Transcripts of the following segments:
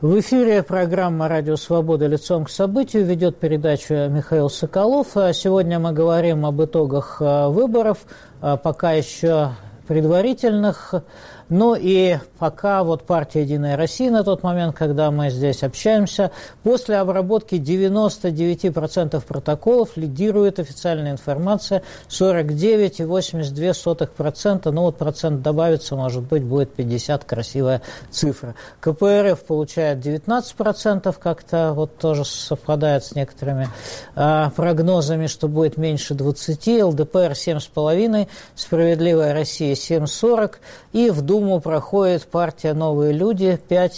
В эфире программа «Радио Свобода. Лицом к событию». Ведет передачу Михаил Соколов. Сегодня мы говорим об итогах выборов, пока еще предварительных. Ну и пока вот партия «Единая Россия» на тот момент, когда мы здесь общаемся, после обработки 99% протоколов лидирует официальная информация 49,82%. Ну вот процент добавится, может быть, будет 50, красивая цифра. КПРФ получает 19%, как-то вот тоже совпадает с некоторыми прогнозами, что будет меньше 20%. ЛДПР 7,5%, «Справедливая Россия» 7,40%. И в Думу проходит партия «Новые люди»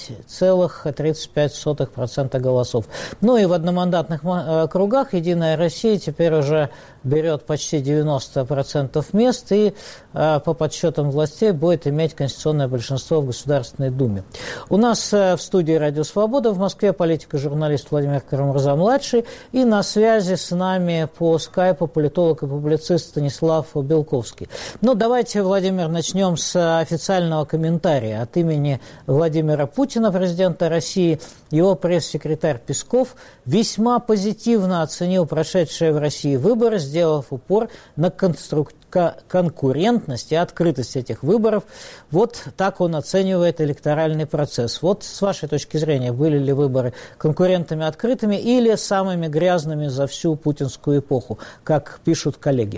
5,35% голосов. Ну и в одномандатных округах «Единая Россия» теперь уже берет почти 90% мест и по подсчетам властей будет иметь конституционное большинство в Государственной Думе. У нас в студии «Радио Свобода» в Москве политик и журналист Владимир Карамурза-младший, и на связи с нами по скайпу политолог и публицист Станислав Белковский. Ну, давайте, Владимир, начнем с официального комментария от имени Владимира Путина, президента России. Его пресс-секретарь Песков весьма позитивно оценил прошедшие в России выборы, сделав упор на конкурентность и открытость этих выборов. Вот так он оценивает электоральный процесс. Вот с вашей точки зрения, были ли выборы конкурентами открытыми или самыми грязными за всю путинскую эпоху, как пишут коллеги?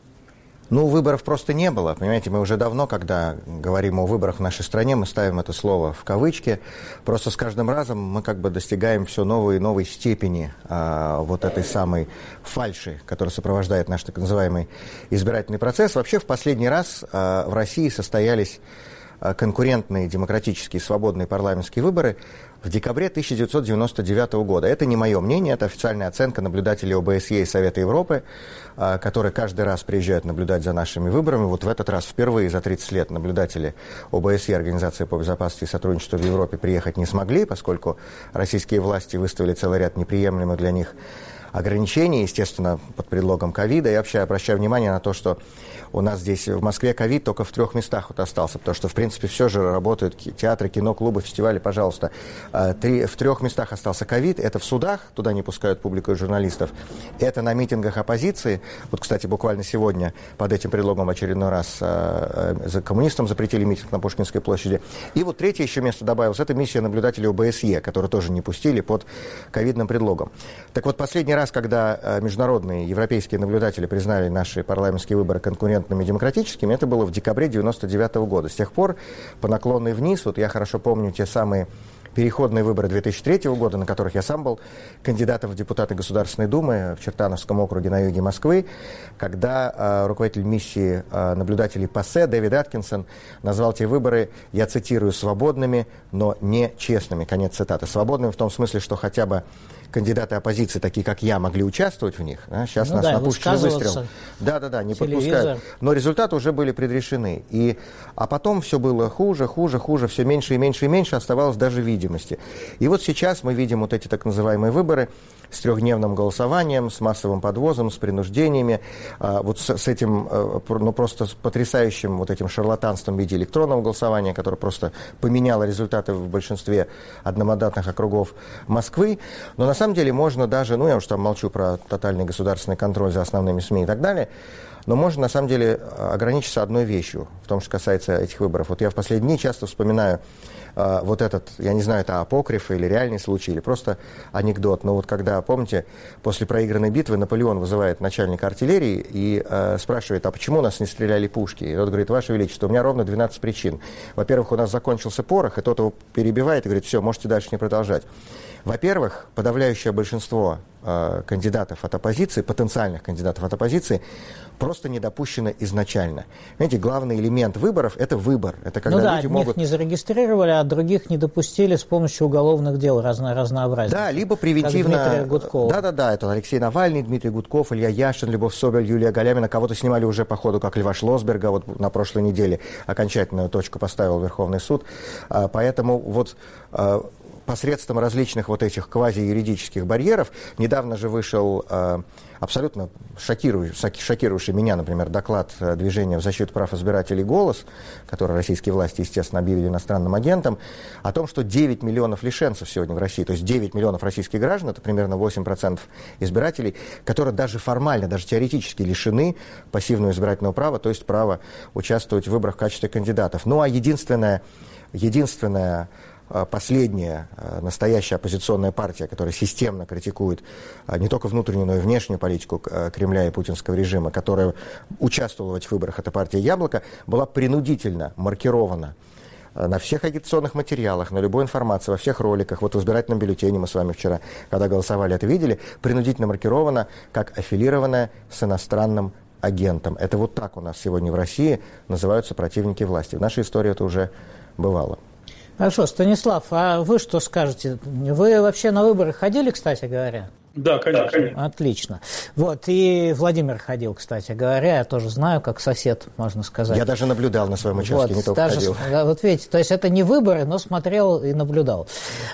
Ну, выборов просто не было. Понимаете, мы уже давно, когда говорим о выборах в нашей стране, мы ставим это слово в кавычки. Просто с каждым разом мы как бы достигаем все новой и новой степени вот этой самой фальши, которая сопровождает наш так называемый избирательный процесс. Вообще, в последний раз в России состоялись конкурентные демократические свободные парламентские выборы в декабре 1999 года. Это не мое мнение, это официальная оценка наблюдателей ОБСЕ и Совета Европы, которые каждый раз приезжают наблюдать за нашими выборами. Вот в этот раз впервые за 30 лет наблюдатели ОБСЕ, Организации по безопасности и сотрудничеству в Европе, приехать не смогли, поскольку российские власти выставили целый ряд неприемлемых для них ограничений, естественно, под предлогом ковида. Я вообще обращаю внимание на то, что у нас здесь в Москве ковид только в 3 местах вот остался, потому что, в принципе, все же работают театры, кино, клубы, фестивали, пожалуйста. В 3 местах остался ковид. Это в судах, туда не пускают публику и журналистов. Это на митингах оппозиции. Вот, кстати, буквально сегодня под этим предлогом очередной раз коммунистам запретили митинг на Пушкинской площади. И вот третье еще место добавилось. Это миссия наблюдателей ОБСЕ, которую тоже не пустили под ковидным предлогом. Так вот, последний раз, когда международные европейские наблюдатели признали наши парламентские выборы конкурентными и демократическими, это было в декабре 1999 года. С тех пор по наклонной вниз, вот я хорошо помню те самые переходные выборы 2003 года, на которых я сам был кандидатом в депутаты Государственной Думы в Чертановском округе на юге Москвы, когда руководитель миссии наблюдателей ПАСЕ Дэвид Аткинсон назвал те выборы, я цитирую, свободными, но не честными. Конец цитаты. Свободными в том смысле, что хотя бы кандидаты оппозиции, такие как я, могли участвовать в них. Да? Сейчас нас на пушечный выстрел. Да, не подпускают. Но результаты уже были предрешены. А потом все было хуже, все меньше и меньше и меньше оставалось даже видимости. И вот сейчас мы видим вот эти так называемые выборы с 3-дневным голосованием, с массовым подвозом, с принуждениями, вот с этим, ну, просто с потрясающим вот этим шарлатанством в виде электронного голосования, которое просто поменяло результаты в большинстве одномандатных округов Москвы. Но на самом деле можно даже, ну, я уж там молчу про тотальный государственный контроль за основными СМИ и так далее, но можно на самом деле ограничиться одной вещью в том, что касается этих выборов. Вот я в последние дни часто вспоминаю вот этот, я не знаю, это апокриф или реальный случай, или просто анекдот. Но вот когда, помните, после проигранной битвы Наполеон вызывает начальника артиллерии и спрашивает, а почему у нас не стреляли пушки? И тот говорит, Ваше Величество, у меня ровно 12 причин. Во-первых, у нас закончился порох, и тот его перебивает и говорит, все, можете дальше не продолжать. Во-первых, подавляющее большинство кандидатов от оппозиции, потенциальных кандидатов от оппозиции, просто не допущено изначально. Понимаете, главный элемент выборов – это выбор. Это когда люди могут... не зарегистрировали, а других не допустили с помощью уголовных дел разнообразных. Да, либо превентивно... Да, это Алексей Навальный, Дмитрий Гудков, Илья Яшин, Любовь Соболь, Юлия Галямина. Кого-то снимали уже по ходу, как Льва Шлосберга. Вот на прошлой неделе окончательную точку поставил Верховный суд. Поэтому вот... посредством различных вот этих квазиюридических барьеров. Недавно же вышел абсолютно шокирующий меня, например, доклад движения в защиту прав избирателей «Голос», который российские власти, естественно, объявили иностранным агентом, о том, что 9 миллионов лишенцев сегодня в России, то есть 9 миллионов российских граждан, это примерно 8% избирателей, которые даже формально, даже теоретически лишены пассивного избирательного права, то есть права участвовать в выборах в качестве кандидатов. Ну а единственная последняя настоящая оппозиционная партия, которая системно критикует не только внутреннюю, но и внешнюю политику Кремля и путинского режима, которая участвовала в этих выборах, это партия «Яблоко», была принудительно маркирована на всех агитационных материалах, на любой информации, во всех роликах. Вот в избирательном бюллетене мы с вами вчера, когда голосовали, это видели, принудительно маркирована как аффилированная с иностранным агентом. Это вот так у нас сегодня в России называются противники власти. В нашей истории это уже бывало. Хорошо, Станислав, а вы что скажете? Вы вообще на выборы ходили, кстати говоря? Да, конечно. Отлично. Вот, и Владимир ходил, кстати говоря, я тоже знаю, как сосед, можно сказать. Я даже наблюдал на своем участке, вот, не только ходил. Вот видите, то есть это не выборы, но смотрел и наблюдал.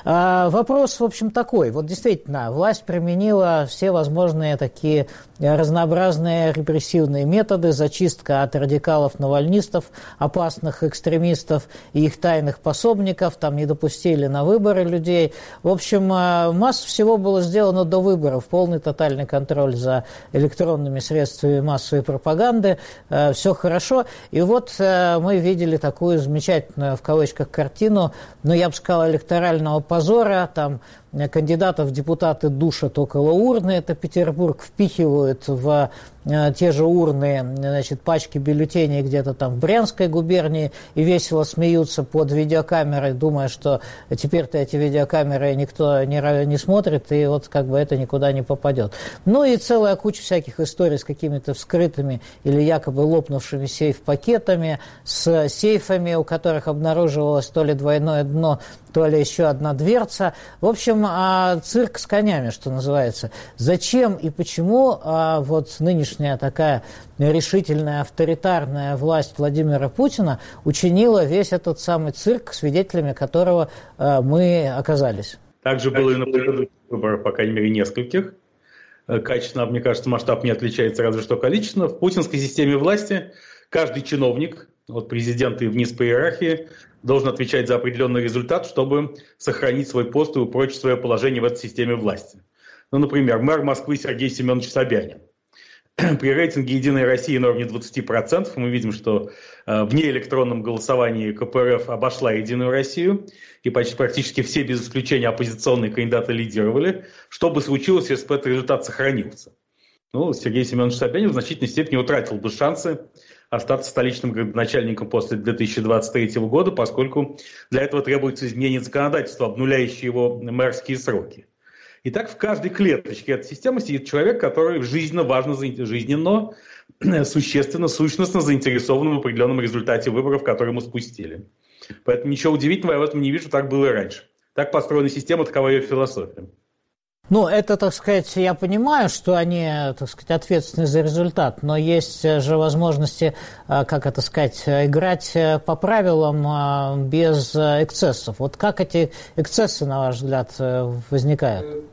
Вопрос, в общем, такой. Вот действительно, власть применила все возможные такие разнообразные репрессивные методы, зачистка от радикалов-навальнистов, опасных экстремистов и их тайных пособников, там не допустили на выборы людей. В общем, масса всего было сделано до выборов, полный тотальный контроль за электронными средствами массовой пропаганды, все хорошо. И вот мы видели такую замечательную, в кавычках, картину, ну, я бы сказал, электорального позора, там кандидатов в депутаты душат около урны, это Петербург, впихивают в те же урны, значит, пачки бюллетеней где-то там в Брянской губернии и весело смеются под видеокамерой, думая, что теперь-то эти видеокамеры никто не смотрит, и вот как бы это никуда не попадет. Ну и целая куча всяких историй с какими-то вскрытыми или якобы лопнувшими сейф-пакетами, с сейфами, у которых обнаруживалось то ли двойное дно, то ли еще одна дверца. В общем, цирк с конями, что называется. Зачем и почему вот нынешняя такая решительная авторитарная власть Владимира Путина учинила весь этот самый цирк, свидетелями которого мы оказались? Также было и на предыдущих выборах, по крайней мере, нескольких. Качественно, мне кажется, масштаб не отличается, разве что количественно. В путинской системе власти каждый чиновник, от президента и вниз по иерархии, должен отвечать за определенный результат, чтобы сохранить свой пост и упрочить свое положение в этой системе власти. Ну, например, мэр Москвы Сергей Семенович Собянин. При рейтинге «Единой России» на уровне 20% мы видим, что в неэлектронном голосовании КПРФ обошла «Единую Россию», и практически все, без исключения, оппозиционные кандидаты лидировали. Что бы случилось, если бы этот результат сохранился? Ну, Сергей Семенович Собянин в значительной степени утратил бы шансы остаться столичным градоначальником после 2023 года, поскольку для этого требуется изменение законодательства, обнуляющее его мэрские сроки. Итак, в каждой клеточке этой системы сидит человек, который жизненно важно, жизненно, существенно, сущностно заинтересован в определенном результате выборов, которые мы спустили. Поэтому ничего удивительного я в этом не вижу, так было и раньше. Так построена система, такова ее философия. Ну, это, так сказать, я понимаю, что они, так сказать, ответственны за результат, но есть же возможности, как это сказать, играть по правилам без эксцессов. Вот как эти эксцессы, на ваш взгляд, возникают?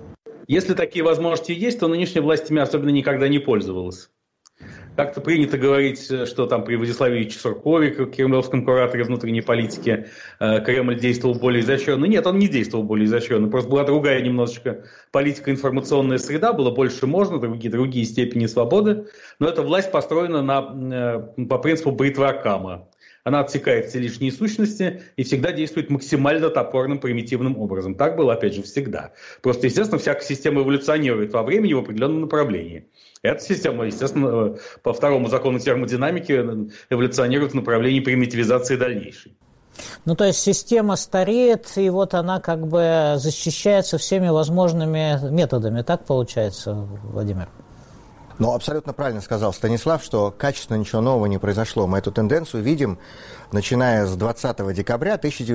Если такие возможности есть, то нынешняя власть ими особенно никогда не пользовалась. Как-то принято говорить, что там при Владиславе Ильиче Суркове, кремлевском кураторе внутренней политики, Кремль действовал более изощренно. Нет, он не действовал более изощренно. Просто была другая немножечко политико-информационная среда, было больше можно, другие степени свободы. Но эта власть построена по принципу бритвы Оккама. Она отсекает все лишние сущности и всегда действует максимально топорным, примитивным образом. Так было, опять же, всегда. Просто, естественно, всякая система эволюционирует во времени в определенном направлении. Эта система, естественно, по второму закону термодинамики эволюционирует в направлении примитивизации дальнейшей. Ну, то есть система стареет, и вот она как бы защищается всеми возможными методами. Так получается, Владимир? Но абсолютно правильно сказал Станислав, что качественно ничего нового не произошло. Мы эту тенденцию видим, начиная с 20 декабря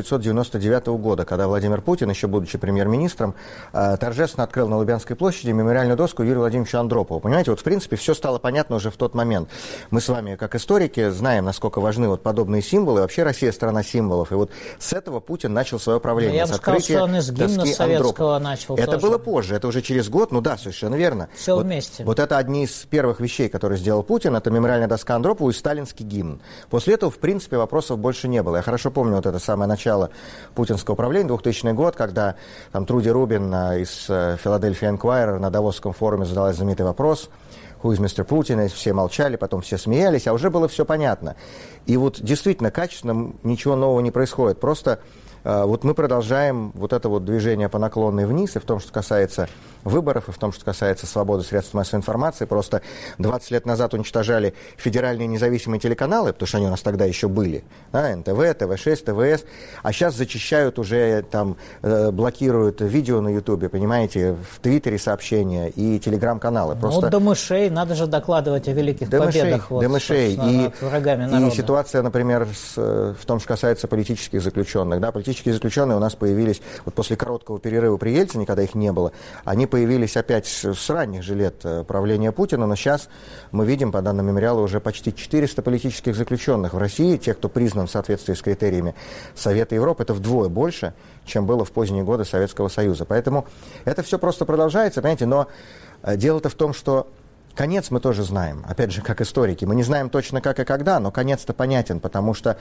1999 года, когда Владимир Путин, еще будучи премьер-министром, торжественно открыл на Лубянской площади мемориальную доску Юрию Владимировичу Андропову. Понимаете, вот в принципе все стало понятно уже в тот момент. Мы с вами, как историки, знаем, насколько важны вот подобные символы. Вообще Россия страна символов. И вот с этого Путин начал свое правление. Я бы сказал, что он из гимна советского начал. Это тоже было позже, это уже через год, ну да, совершенно верно. Все вот, вместе. Вот это одни из первых вещей, которые сделал Путин, это мемориальная доска Андропову и сталинский гимн. После этого, в принципе, вопросов больше не было. Я хорошо помню вот это самое начало путинского правления, 2000 год, когда там Труди Рубин из Philadelphia Inquirer на Давосском форуме задала знаменитый вопрос: «Who is Mr. Putin?» И все молчали, потом все смеялись, а уже было все понятно. И вот действительно, качественно ничего нового не происходит. Просто вот мы продолжаем вот это вот движение по наклонной вниз, и в том, что касается выборов, и в том, что касается свободы средств массовой информации. Просто 20 лет назад уничтожали федеральные независимые телеканалы, потому что они у нас тогда еще были, да, НТВ, ТВ6, ТВС, а сейчас зачищают уже, там, блокируют видео на Ютубе, понимаете, в Твиттере сообщения и телеграм-каналы. Просто... Ну, до мышей, надо же докладывать о великих победах до мышей. Над врагами народа. И ситуация, например, в том, что касается политических заключенных. Да, политические заключенные у нас появились вот после короткого перерыва при Ельцине, когда их не было, они появились опять с ранних же лет правления Путина, но сейчас мы видим, по данным мемориала, уже почти 400 политических заключенных в России, тех, кто признан в соответствии с критериями Совета Европы, это вдвое больше, чем было в поздние годы Советского Союза. Поэтому это все просто продолжается, понимаете, но дело-то в том, что конец мы тоже знаем, опять же, как историки. Мы не знаем точно как и когда, но конец-то понятен, потому что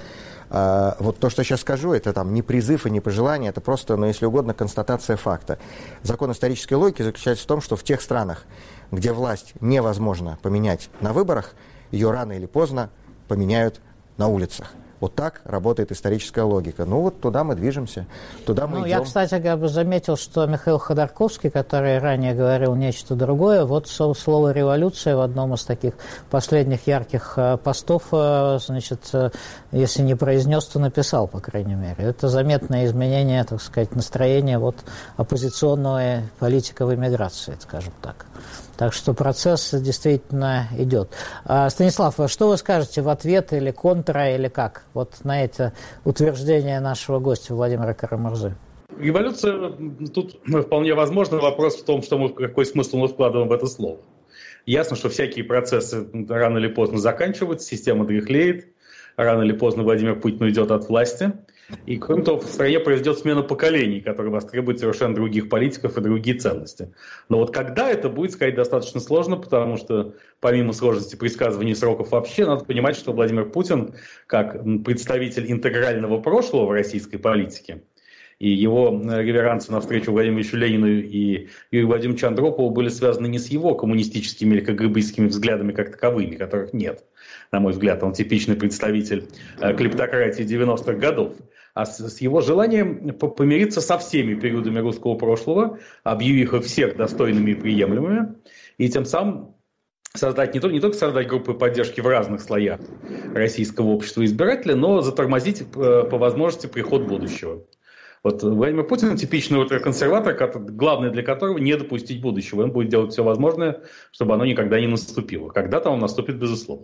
вот то, что я сейчас скажу, это там не призыв и не пожелание, это просто, ну, если угодно, констатация факта. Закон исторической логики заключается в том, что в тех странах, где власть невозможно поменять на выборах, ее рано или поздно поменяют на улицах. Вот так работает историческая логика. Ну вот туда мы движемся, туда мы идем. Я, кстати, заметил, что Михаил Ходорковский, который ранее говорил нечто другое, вот слово «революция» в одном из таких последних ярких постов, значит, если не произнес, то написал, по крайней мере. Это заметное изменение, так сказать, настроения вот оппозиционного политика в эмиграции, скажем так. Так что процесс действительно идет. Станислав, что вы скажете в ответ или контра, или как? Вот на это утверждение нашего гостя Владимира Карамурзы. Революция, тут вполне возможно. Вопрос в том, какой смысл мы вкладываем в это слово. Ясно, что всякие процессы рано или поздно заканчиваются, система дряхлеет, рано или поздно Владимир Путин уйдет от власти. И, кроме того, в стране произойдет смена поколений, которые востребуют совершенно других политиков и другие ценности. Но вот когда это будет, сказать достаточно сложно, потому что помимо сложности предсказывания сроков вообще, надо понимать, что Владимир Путин, как представитель интегрального прошлого в российской политике, и его реверансы навстречу Владимиру Ильичу Ленину и Юрию Владимировичу Андропову были связаны не с его коммунистическими или КГБистскими взглядами как таковыми, которых нет, на мой взгляд. Он типичный представитель клептократии 90-х годов. А с его желанием помириться со всеми периодами русского прошлого, объявив их всех достойными и приемлемыми, и тем самым создать не только создать группы поддержки в разных слоях российского общества избирателя, но затормозить по возможности приход будущего. Вот Владимир Путин типичный ультраконсерватор, главное для которого не допустить будущего. Он будет делать все возможное, чтобы оно никогда не наступило. Когда-то оно наступит, безусловно.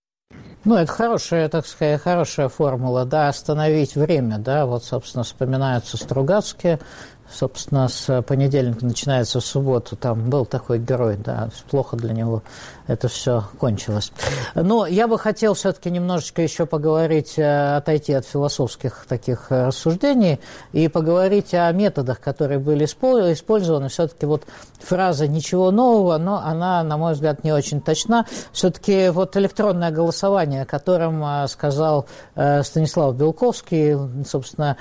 Ну, это хорошая, так сказать, хорошая формула, да, остановить время, да, вот, собственно, вспоминаются Стругацкие, собственно, с понедельника начинается в субботу, там был такой герой, да, плохо для него это все кончилось. Но я бы хотел все-таки немножечко еще поговорить, отойти от философских таких рассуждений и поговорить о методах, которые были использованы. Все-таки вот фраза «ничего нового», но она, на мой взгляд, не очень точна. Все-таки вот электронное голосование, о котором сказал Станислав Белковский, собственно,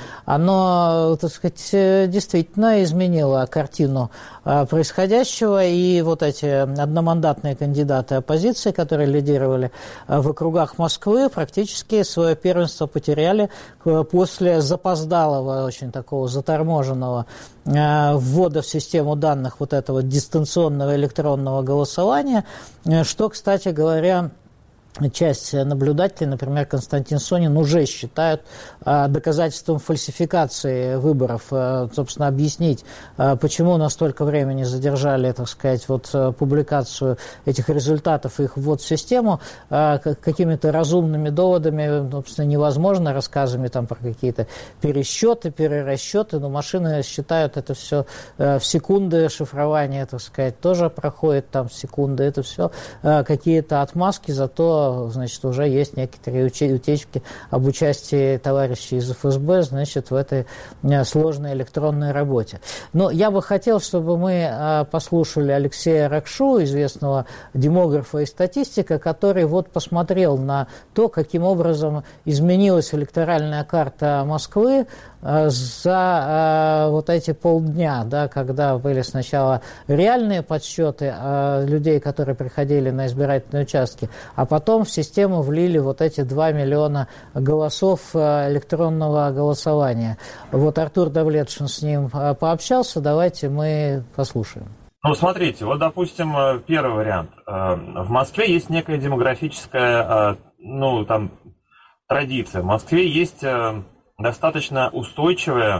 оно, так сказать, действительно изменило картину происходящего, и вот эти одномандатные кандидаты оппозиции, которые лидировали в округах Москвы, практически свое первенство потеряли после запоздалого, очень такого заторможенного ввода в систему данных вот этого дистанционного электронного голосования, что, кстати говоря, часть наблюдателей, например, Константин Сонин, уже считают доказательством фальсификации выборов. Собственно, объяснить, почему настолько времени задержали, так сказать, вот публикацию этих результатов и их ввод в систему, какими-то разумными доводами, собственно, невозможно, рассказами там про какие-то пересчеты, перерасчеты, но машины считают это все в секунды, шифрование, так сказать, тоже проходит там в секунды, это все какие-то отмазки, зато значит, уже есть некоторые утечки об участии товарищей из ФСБ, значит, в этой сложной электронной работе. Но я бы хотел, чтобы мы послушали Алексея Ракшу, известного демографа и статистика, который вот посмотрел на то, каким образом изменилась электоральная карта Москвы за вот эти полдня, да, когда были сначала реальные подсчеты людей, которые приходили на избирательные участки, а потом в систему влили вот эти 2 миллиона голосов электронного голосования. Вот Артур Давлетшин с ним пообщался, давайте мы послушаем. Ну, смотрите, вот, допустим, первый вариант. В Москве есть некая демографическая, ну, там, традиция. В Москве есть достаточно устойчивая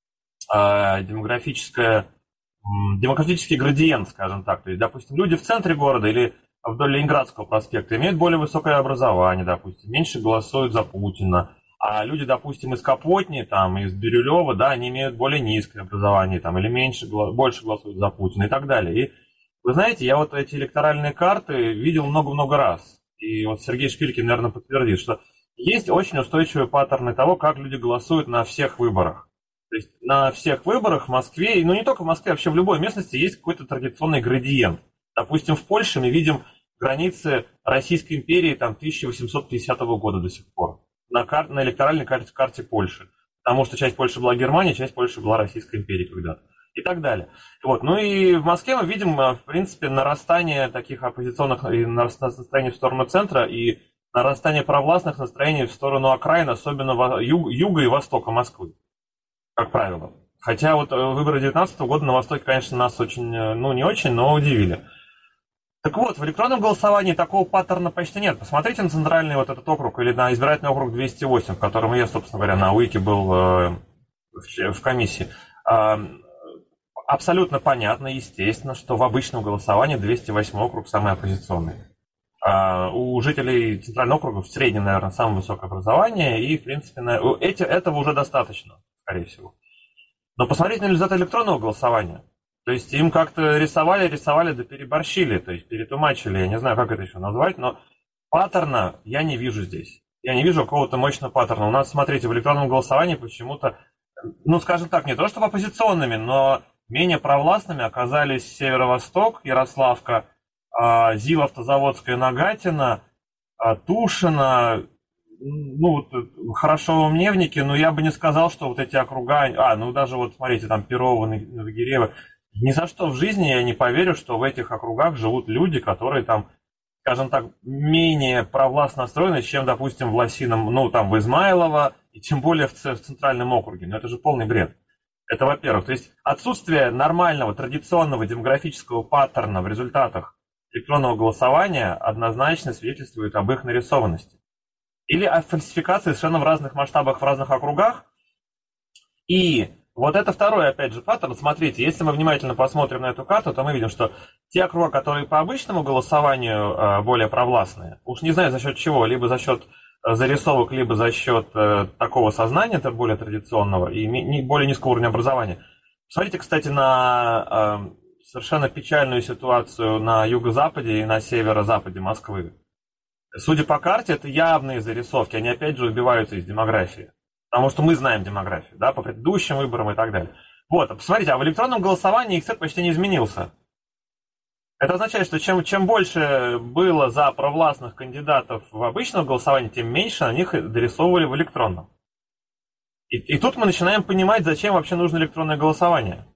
демографический градиент, скажем так. То есть, допустим, люди в центре города или вдоль Ленинградского проспекта имеют более высокое образование, допустим, меньше голосуют за Путина. А люди, допустим, из Капотни, там, из Бирюлева, да, они имеют более низкое образование, там, или больше голосуют за Путина и так далее. И вы знаете, я вот эти электоральные карты видел много-много раз. И вот Сергей Шпилькин, наверное, подтвердит, что есть очень устойчивые паттерны того, как люди голосуют на всех выборах. То есть на всех выборах в Москве, ну не только в Москве, вообще в любой местности есть какой-то традиционный градиент. Допустим, в Польше мы видим границы Российской империи там 1850 года до сих пор на электоральной карте Польши. Потому что часть Польши была Германия, часть Польши была Российской империей когда-то. И так далее. Вот. Ну и в Москве мы видим, в принципе, нарастание таких оппозиционных и настроений в сторону центра и нарастание провластных настроений в сторону окраин, особенно юга и востока Москвы, как правило. Хотя вот выборы 2019 года на Востоке, конечно, нас очень, ну не очень, но удивили. Так вот, в электронном голосовании такого паттерна почти нет. Посмотрите на центральный вот этот округ или на избирательный округ 208, в котором я, собственно говоря, на УИКе был в комиссии. Абсолютно понятно, естественно, что в обычном голосовании 208 округ самый оппозиционный. У жителей центрального округа в среднем, наверное, самое высокое образование, и, в принципе, этого уже достаточно, скорее всего. Но посмотрите на результаты электронного голосования. То есть им как-то рисовали, да переборщили, то есть перетумачили, я не знаю, как это еще назвать, но паттерна я не вижу здесь. Я не вижу какого-то мощного паттерна. У нас, смотрите, в электронном голосовании почему-то, ну, скажем так, не то чтобы оппозиционными, но менее провластными оказались Северо-Восток, Ярославка, ЗИЛ Автозаводская, Нагатино, Тушино, ну, вот, хорошо Мневники, но я бы не сказал, что вот эти округа, ну, даже вот, смотрите, там Перово, Новогирево, ни за что в жизни я не поверю, что в этих округах живут люди, которые там, скажем так, менее провластно настроены, чем, допустим, в Лосином, ну, там, в Измайлово, и тем более в Центральном округе. Ну, это же полный бред. Это, во-первых. То есть отсутствие нормального, традиционного демографического паттерна в результатах электронного голосования однозначно свидетельствует об их нарисованности. Или о фальсификации совершенно в разных масштабах, в разных округах. И вот это второй, опять же, паттерн. Смотрите, если мы внимательно посмотрим на эту карту, то мы видим, что те округа, которые по обычному голосованию более провластные, уж не знаю за счет чего, либо за счет зарисовок, либо за счет такого сознания, более традиционного и более низкого уровня образования. Смотрите, кстати, на совершенно печальную ситуацию на юго-западе и на северо-западе Москвы. Судя по карте, это явные зарисовки, они опять же убиваются из демографии. Потому что мы знаем демографию, да, по предыдущим выборам и так далее. Вот, посмотрите, а в электронном голосовании их цвет почти не изменился. Это означает, что чем больше было за провластных кандидатов в обычном голосовании, тем меньше на них дорисовывали в электронном. И тут мы начинаем понимать, зачем вообще нужно электронное голосование.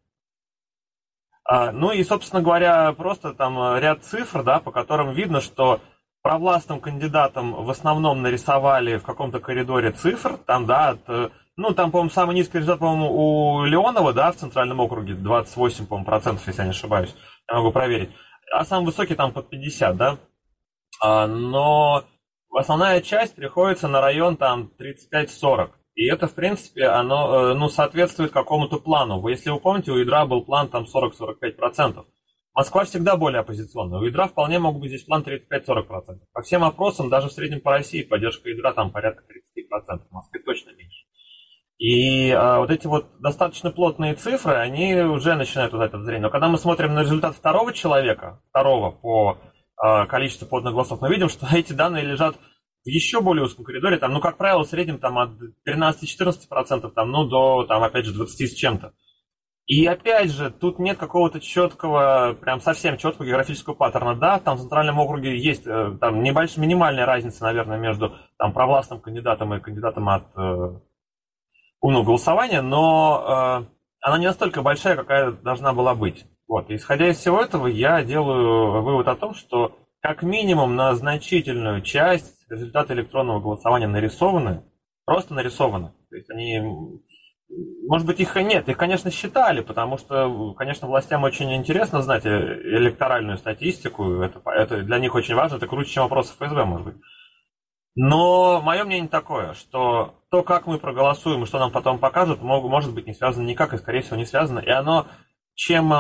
Ну и, собственно говоря, просто там ряд цифр, да, по которым видно, что провластным кандидатам в основном нарисовали в каком-то коридоре цифр, там, да, ну, там, по-моему, самый низкий результат, по-моему, у Леонова, да, в Центральном округе, 28, по-моему, процентов, если я не ошибаюсь, я могу проверить, а самый высокий там под 50, да, но основная часть приходится на район там 35-40. И это, в принципе, оно соответствует какому-то плану. Если вы помните, у ядра был план там 40-45%. Москва всегда более оппозиционная. У ядра вполне могут быть здесь план 35-40%. По всем опросам, даже в среднем по России, поддержка ядра там порядка 30%. В Москве точно меньше. И вот эти вот достаточно плотные цифры, они уже начинают дать это зрение. Но когда мы смотрим на результат второго по количеству поданных голосов, мы видим, что эти данные лежат в еще более узком коридоре, там, как правило, в среднем там, от 13-14% до, опять же, 20 с чем-то. И опять же, тут нет какого-то четкого, прям совсем четкого географического паттерна. Да, там в Центральном округе есть там небольшая, минимальная разница, наверное, между там, провластным кандидатом и кандидатом от умного голосования, но она не настолько большая, какая должна была быть. Вот. Исходя из всего этого, я делаю вывод о том, что как минимум на значительную часть результаты электронного голосования нарисованы, просто нарисованы. То есть они, может быть, их и нет, их, конечно, считали, потому что, конечно, властям очень интересно знать электоральную статистику, это для них очень важно, это круче, чем вопросы ФСБ, может быть. Но мое мнение такое, что то, как мы проголосуем и что нам потом покажут, может быть не связано никак и, скорее всего, не связано. И оно, чем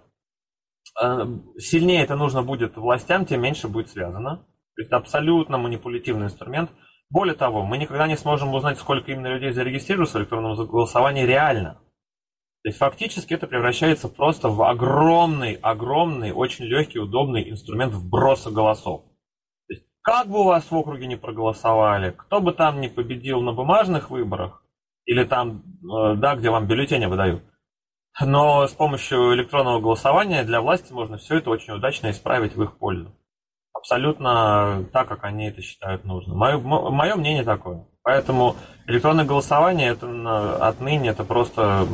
сильнее это нужно будет властям, тем меньше будет связано. То есть это абсолютно манипулятивный инструмент. Более того, мы никогда не сможем узнать, сколько именно людей зарегистрируется в электронном голосовании реально. То есть фактически это превращается просто в огромный, очень легкий, удобный инструмент вброса голосов. То есть, как бы у вас в округе не проголосовали, кто бы там не победил на бумажных выборах, или там, да, где вам бюллетени выдают, но с помощью электронного голосования для власти можно все это очень удачно исправить в их пользу. Абсолютно так, как они это считают нужным. Мое мнение такое. Поэтому электронное голосование это отныне это просто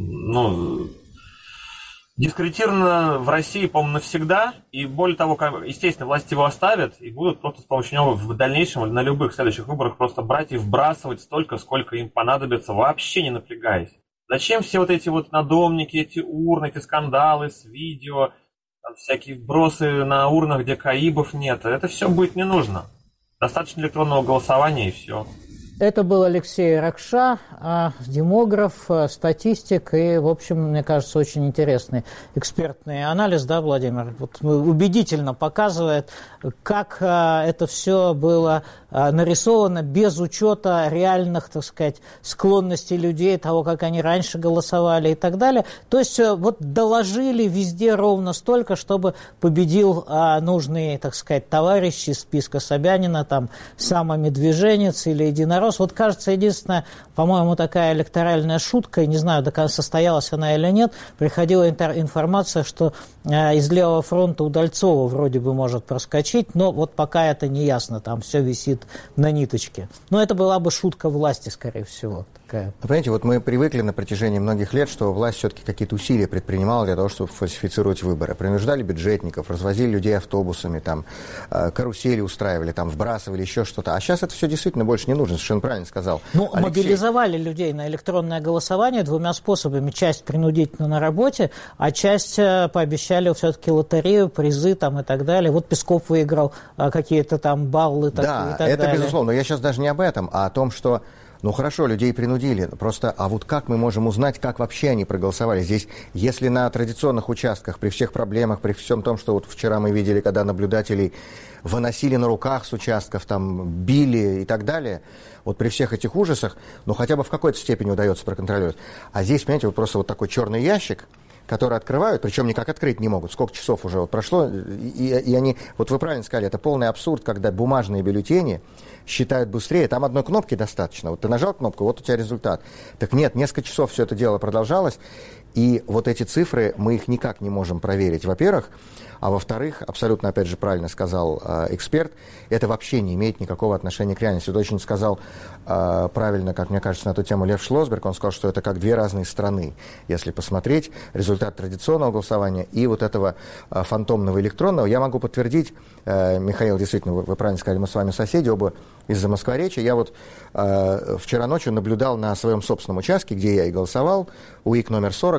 дискредитировано в России, по-моему, навсегда. И более того, естественно, власти его оставят и будут просто с помощью него в дальнейшем на любых следующих выборах просто брать и вбрасывать столько, сколько им понадобится, вообще не напрягаясь. Зачем все вот эти вот надомники, эти урны, эти скандалы с видео, там всякие вбросы на урнах, где КАИБов нет? Это все будет не нужно. Достаточно электронного голосования и все. Это был Алексей Ракша, демограф, статистик и, в общем, мне кажется, очень интересный экспертный анализ, да, Владимир? Вот убедительно показывает, как это все было нарисовано без учета реальных, так сказать, склонностей людей, того, как они раньше голосовали и так далее. То есть вот доложили везде ровно столько, чтобы победил нужный, так сказать, товарищ из списка Собянина, там, самомедвеженец или единорос. Вот, кажется, единственная, по-моему, такая электоральная шутка, не знаю, до конца состоялась она или нет, приходила информация, что из левого фронта Удальцова вроде бы может проскочить, но вот пока это не ясно, там все висит на ниточке. Но это была бы шутка власти, скорее всего. Такая. Понимаете, вот мы привыкли на протяжении многих лет, что власть все-таки какие-то усилия предпринимала для того, чтобы фальсифицировать выборы. Принуждали бюджетников, развозили людей автобусами, там, карусели устраивали, там, вбрасывали еще что-то. А сейчас это все действительно больше не нужно, совершенно правильно сказал Алексей. Мобилизовали людей на электронное голосование двумя способами. Часть принудительно на работе, а часть пообещали все-таки лотерею, призы там, и так далее. Вот Песков выиграл какие-то там баллы. Да, и так это далее. Безусловно. Но я сейчас даже не об этом, а о том, что хорошо, людей принудили, просто, а вот как мы можем узнать, как вообще они проголосовали? Здесь, если на традиционных участках, при всех проблемах, при всем том, что вот вчера мы видели, когда наблюдателей выносили на руках с участков, там, били и так далее, вот при всех этих ужасах, хотя бы в какой-то степени удается проконтролировать. А здесь, понимаете, вот просто вот такой черный ящик, которые открывают, причем никак открыть не могут. Сколько часов уже вот прошло, и они, вот вы правильно сказали, это полный абсурд, когда бумажные бюллетени считают быстрее. Там одной кнопки достаточно. Вот ты нажал кнопку, вот у тебя результат. Так нет, несколько часов все это дело продолжалось, и вот эти цифры, мы их никак не можем проверить, во-первых. А во-вторых, абсолютно, опять же, правильно сказал эксперт, это вообще не имеет никакого отношения к реальности. Вот очень сказал правильно, как мне кажется, на эту тему Лев Шлосберг. Он сказал, что это как две разные страны. Если посмотреть результат традиционного голосования и вот этого фантомного электронного, я могу подтвердить, Михаил, действительно, вы правильно сказали, мы с вами соседи, оба из-за Москворечья. Я вот вчера ночью наблюдал на своем собственном участке, где я и голосовал, УИК номер 40,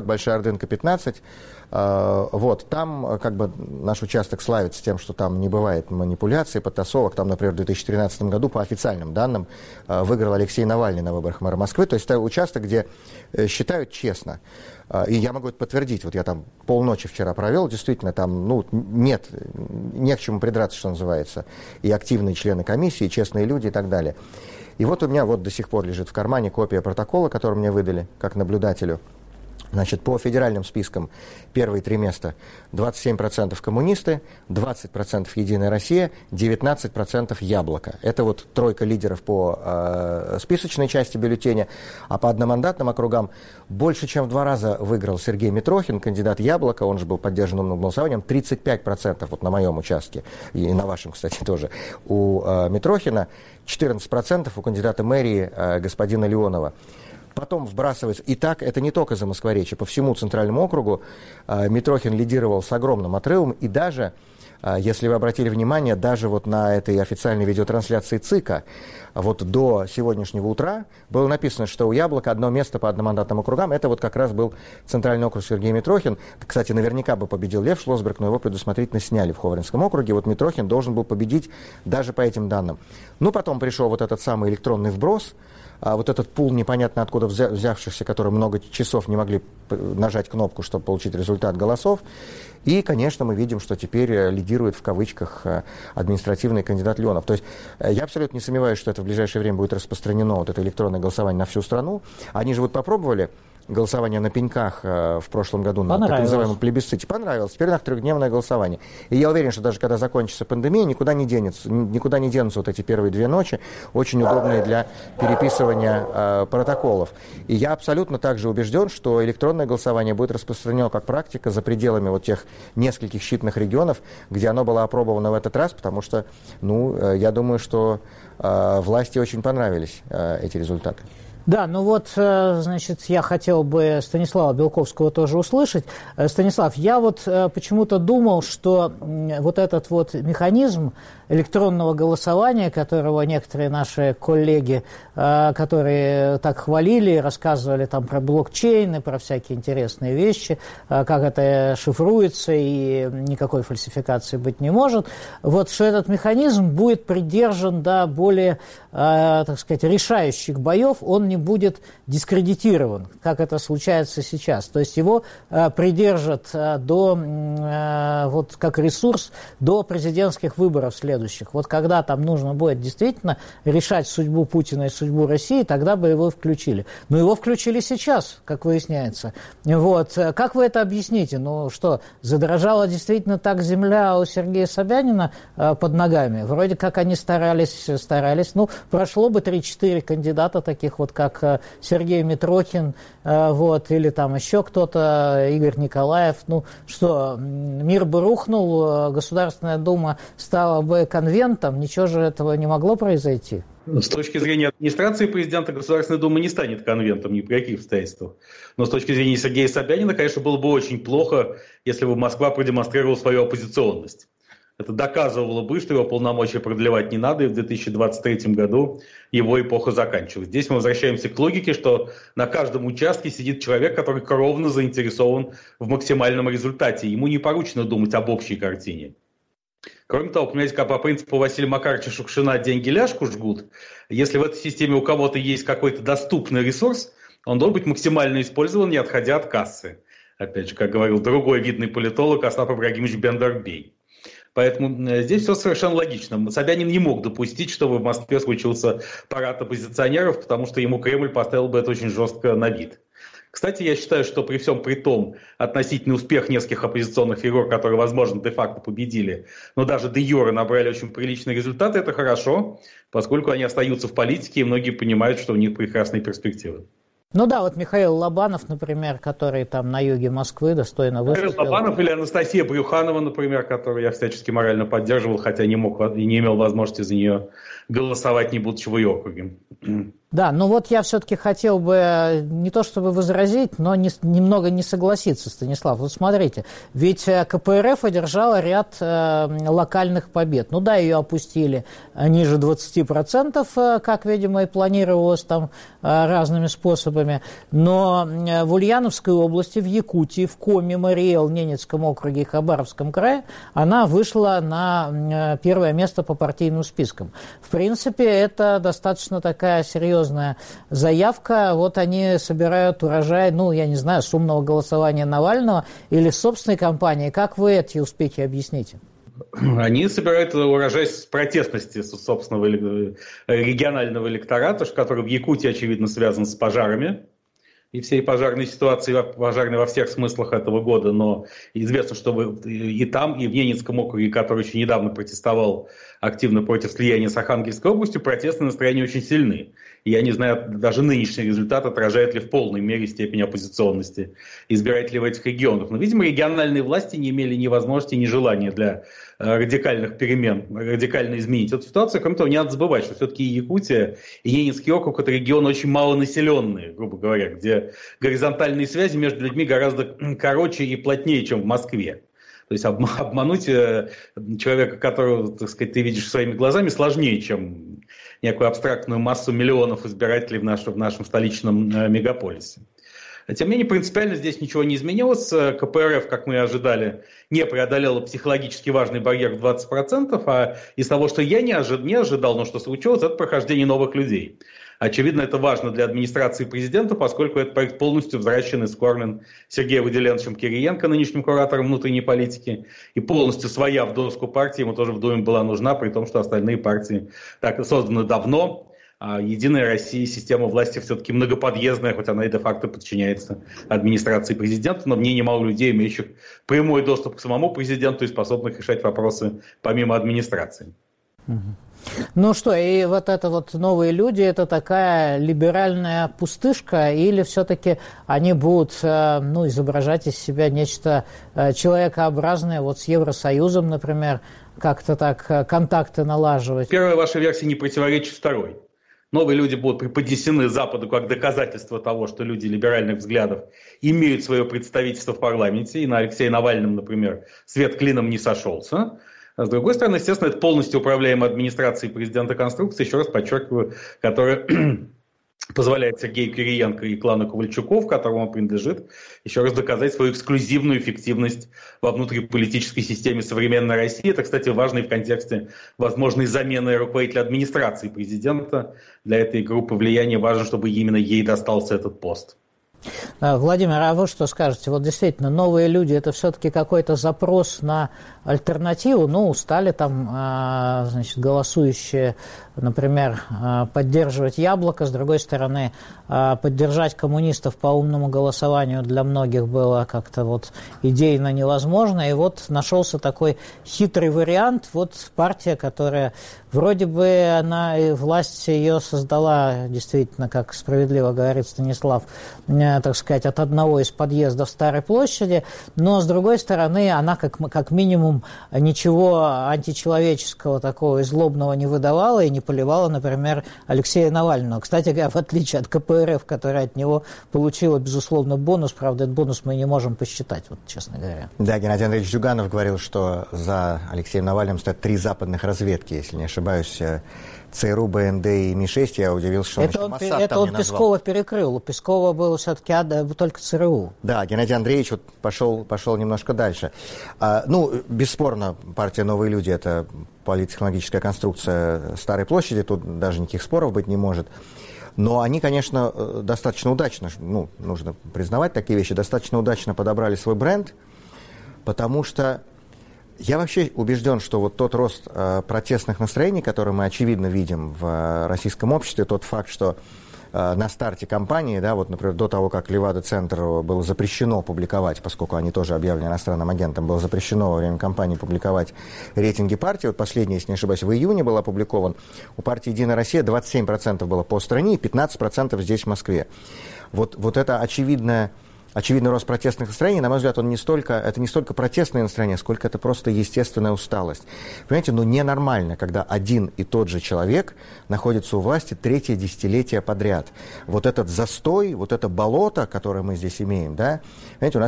Большая Ордынка 15. Вот, там как бы наш участок славится тем, что там не бывает манипуляций, подтасовок. Там, например, в 2013 году, по официальным данным, выиграл Алексей Навальный на выборах мэра Москвы. То есть это участок, где считают честно. И я могу это подтвердить. Вот я там полночи вчера провел, действительно, там, ну, не к чему придраться, что называется. И активные члены комиссии, и честные люди и так далее. И вот у меня вот до сих пор лежит в кармане копия протокола, который мне выдали как наблюдателю. Значит, по федеральным спискам первые 3 места 27% коммунисты, 20% Единая Россия, 19% Яблоко. Это вот тройка лидеров по списочной части бюллетеня. А по одномандатным округам больше, чем в 2 раза выиграл Сергей Митрохин, кандидат Яблоко, он же был поддержан умным голосованием, 35% вот на моем участке, и на вашем, кстати, тоже, у Митрохина, 14% у кандидата мэрии господина Леонова. Потом вбрасывается. И так, это не только за Москворечье, по всему Центральному округу Митрохин лидировал с огромным отрывом. И даже, если вы обратили внимание, даже вот на этой официальной видеотрансляции ЦИКа, вот до сегодняшнего утра было написано, что у Яблока 1 место по одномандатным округам. Это вот как раз был Центральный округ Сергей Митрохин. Кстати, наверняка бы победил Лев Шлосберг, но его предусмотрительно сняли в Ховринском округе. Вот Митрохин должен был победить даже по этим данным. Ну, потом пришел вот этот самый электронный вброс. Вот этот пул непонятно откуда взявшихся, которые много часов не могли нажать кнопку, чтобы получить результат голосов. И, конечно, мы видим, что теперь лидирует в кавычках административный кандидат Леонов. То есть я абсолютно не сомневаюсь, что это в ближайшее время будет распространено, вот это электронное голосование на всю страну. Они же вот попробовали голосование на пеньках в прошлом году на так называемом плебисците. Понравилось. Теперь на 3-дневное голосование. И я уверен, что даже когда закончится пандемия, никуда не денутся вот эти первые 2 ночи, очень удобные для переписывания протоколов. И я абсолютно также убежден, что электронное голосование будет распространено как практика за пределами вот тех нескольких считанных регионов, где оно было опробовано в этот раз, потому что, ну, я думаю, что власти очень понравились эти результаты. Да, ну вот, значит, я хотел бы Станислава Белковского тоже услышать. Станислав, я вот почему-то думал, что вот этот вот механизм электронного голосования, которого некоторые наши коллеги, которые так хвалили, рассказывали там про блокчейн и про всякие интересные вещи, как это шифруется и никакой фальсификации быть не может, вот что этот механизм будет придержан до более, так сказать, решающих боев, он не будет дискредитирован, как это случается сейчас. То есть его придержат вот как ресурс до президентских выборов следующих. Вот когда там нужно будет действительно решать судьбу Путина и судьбу России, тогда бы его включили. Но его включили сейчас, как выясняется. Вот. Как вы это объясните? Ну что, задрожала действительно так земля у Сергея Собянина под ногами? Вроде как они старались. Ну, прошло бы 3-4 кандидата таких вот, как Сергей Митрохин, вот, или там еще кто-то, Игорь Николаев. Ну что, мир бы рухнул, Государственная Дума стала бы конвентом, ничего же этого не могло произойти. С точки зрения администрации президента, Государственная Дума не станет конвентом ни при каких обстоятельствах. Но с точки зрения Сергея Собянина, конечно, было бы очень плохо, если бы Москва продемонстрировала свою оппозиционность. Это доказывало бы, что его полномочия продлевать не надо, и в 2023 году его эпоха заканчивается. Здесь мы возвращаемся к логике, что на каждом участке сидит человек, который кровно заинтересован в максимальном результате. Ему не поручено думать об общей картине. Кроме того, понимаете, как по принципу Василия Макаровича Шукшина деньги ляжку жгут, если в этой системе у кого-то есть какой-то доступный ресурс, он должен быть максимально использован, не отходя от кассы. Опять же, как говорил другой видный политолог Остап Ибрагимович Бендербей. Поэтому здесь все совершенно логично. Собянин не мог допустить, чтобы в Москве случился парад оппозиционеров, потому что ему Кремль поставил бы это очень жестко на вид. Кстати, я считаю, что при всем при том относительный успех нескольких оппозиционных фигур, которые, возможно, де-факто победили, но даже де-юре набрали очень приличные результаты, это хорошо, поскольку они остаются в политике, и многие понимают, что у них прекрасные перспективы. Ну да, вот Михаил Лобанов, например, который там на юге Москвы достойно выступил. Михаил Лобанов или Анастасия Брюханова, например, которую я всячески морально поддерживал, хотя не мог и не имел возможности за нее голосовать, не будучи в ее округе. Да, но вот я все-таки хотел бы не то чтобы возразить, но немного не согласиться, Станислав. Вот смотрите, ведь КПРФ одержала ряд локальных побед. Ну да, ее опустили ниже 20%, как, видимо, и планировалось там разными способами. Но в Ульяновской области, в Якутии, в Коми, Мариэл, Ненецком округе и Хабаровском крае она вышла на первое место по партийным спискам. В принципе, это достаточно такая серьезная заявка. Вот они собирают урожай, ну, я не знаю, с умного голосования Навального или с собственной кампании. Как вы эти успехи объясните? Они собирают урожай с протестности собственного регионального электората, который в Якутии, очевидно, связан с пожарами и всей пожарной ситуации, пожарной во всех смыслах этого года, но известно, что и там, и в Ненецком округе, который еще недавно протестовал активно против слияния с Архангельской областью, протестные настроения очень сильны. И я не знаю, даже нынешний результат отражает ли в полной мере степень оппозиционности избирателей в этих регионах. Но, видимо, региональные власти не имели ни возможности, ни желания для радикальных перемен, радикально изменить эту ситуацию. Кроме того, не надо забывать, что все-таки и Якутия, и Ненецкий округ – это регионы очень малонаселенные, грубо говоря, где горизонтальные связи между людьми гораздо короче и плотнее, чем в Москве. То есть обмануть человека, которого, так сказать, ты видишь своими глазами, сложнее, чем некую абстрактную массу миллионов избирателей в нашем столичном мегаполисе. Тем не менее, принципиально здесь ничего не изменилось. КПРФ, как мы и ожидали, не преодолела психологически важный барьер в 20%, а из того, что я не ожидал, но что случилось, это прохождение новых людей. Очевидно, это важно для администрации президента, поскольку этот проект полностью взращен и скормлен Сергеем Выделеновичем Кириенко, нынешним куратором внутренней политики, и полностью своя в доску партии ему тоже в Думе была нужна, при том, что остальные партии так созданы давно. А Единая Россия, система власти все-таки многоподъездная, хоть она и де-факто подчиняется администрации президента, но в ней немало людей, имеющих прямой доступ к самому президенту и способных решать вопросы помимо администрации. Ну что, и вот это вот новые люди, это такая либеральная пустышка, или все-таки они будут изображать из себя нечто человекообразное, вот с Евросоюзом, например, как-то так контакты налаживать? Первая ваша версия не противоречит второй. Новые люди будут преподнесены Западу как доказательство того, что люди либеральных взглядов имеют свое представительство в парламенте, и на Алексея Навальном, например, свет клином не сошелся. А с другой стороны, естественно, это полностью управляемая администрацией президента конструкция, еще раз подчеркиваю, которая позволяет Сергею Кириенко и клану Ковальчуков, которому он принадлежит, еще раз доказать свою эксклюзивную эффективность во внутриполитической системе современной России. Это, кстати, важно и в контексте возможной замены руководителя администрации президента. Для этой группы влияния важно, чтобы именно ей достался этот пост. Владимир, а вы что скажете? Вот действительно, новые люди – это все-таки какой-то запрос на альтернативу. Ну, устали там, голосующие, например, поддерживать Яблоко. С другой стороны, поддержать коммунистов по умному голосованию для многих было как-то вот идейно невозможно. И вот нашелся такой хитрый вариант. Вот партия, которая вроде бы власть ее создала, действительно, как справедливо говорит Станислав, так сказать, от одного из подъездов Старой площади, но, с другой стороны, она как минимум ничего античеловеческого такого и злобного не выдавала и не поливала, например, Алексея Навального. Кстати говоря, в отличие от КПРФ, которая от него получила, безусловно, бонус, правда, этот бонус мы не можем посчитать, вот, честно говоря. Да, Геннадий Андреевич Зюганов говорил, что за Алексеем Навальным стоят 3 западных разведки, если не ошибаюсь, ЦРУ, БНД и Ми-6. Я удивился, что он еще Моссад там не назвал. Это он Пескова перекрыл. У Пескова было все-таки только ЦРУ. Да, Геннадий Андреевич вот пошел немножко дальше. Бесспорно, партия «Новые люди» — это политтехнологическая конструкция Старой площади. Тут даже никаких споров быть не может. Но они, конечно, достаточно удачно, нужно признавать такие вещи, достаточно удачно подобрали свой бренд, потому что я вообще убежден, что вот тот рост протестных настроений, который мы очевидно видим в российском обществе, тот факт, что на старте кампании, да, вот, например, до того, как Левада-центру было запрещено публиковать, поскольку они тоже объявлены иностранным агентом, было запрещено во время кампании публиковать рейтинги партии. Вот последний, если не ошибаюсь, в июне был опубликован. У партии «Единая Россия» 27% было по стране и 15% здесь, в Москве. Вот это очевидное очевидный рост протестных настроений, на мой взгляд, это не столько протестное настроение, сколько это просто естественная усталость. Понимаете, ненормально, когда один и тот же человек находится у власти третье десятилетие подряд. Вот этот застой, вот это болото, которое мы здесь имеем, да, понимаете,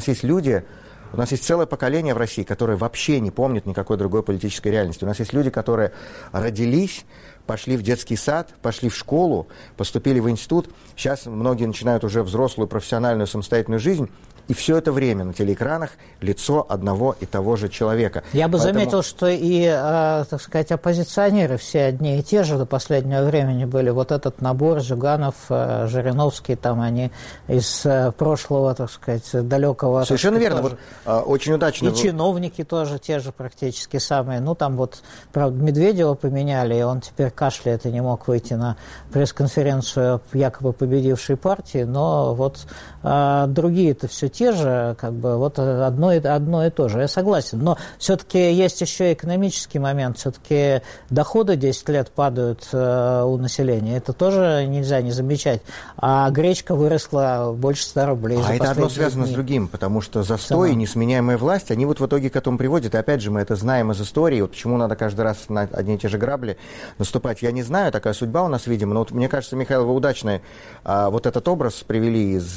у нас есть целое поколение в России, которое вообще не помнит никакой другой политической реальности. У нас есть люди, которые родились, пошли в детский сад, пошли в школу, поступили в институт. Сейчас многие начинают уже взрослую, профессиональную, самостоятельную жизнь. И все это время на телеэкранах лицо одного и того же человека. Я бы заметил, что и, так сказать, оппозиционеры все одни и те же до последнего времени были. Вот этот набор Зюганов, Жириновский, там они из прошлого, так сказать, далекого... Совершенно верно. Тоже. Вот, очень удачно. И чиновники тоже те же практически самые. Ну, там вот, правда, Медведева поменяли, и он теперь кашляет и не мог выйти на пресс-конференцию якобы победившей партии, но вот другие-то все те же, как бы вот одно и то же. Я согласен. Но все-таки есть еще экономический момент. Все-таки доходы 10 лет падают у населения. Это тоже нельзя не замечать. А гречка выросла больше 100 рублей. А это одно связано с другим, потому что застой и несменяемая власть, они вот в итоге к этому приводят. И опять же, мы это знаем из истории. Вот почему надо каждый раз на одни и те же грабли наступать, я не знаю. Такая судьба у нас, видимо. Но вот мне кажется, Михаил, вы удачно вот этот образ привели из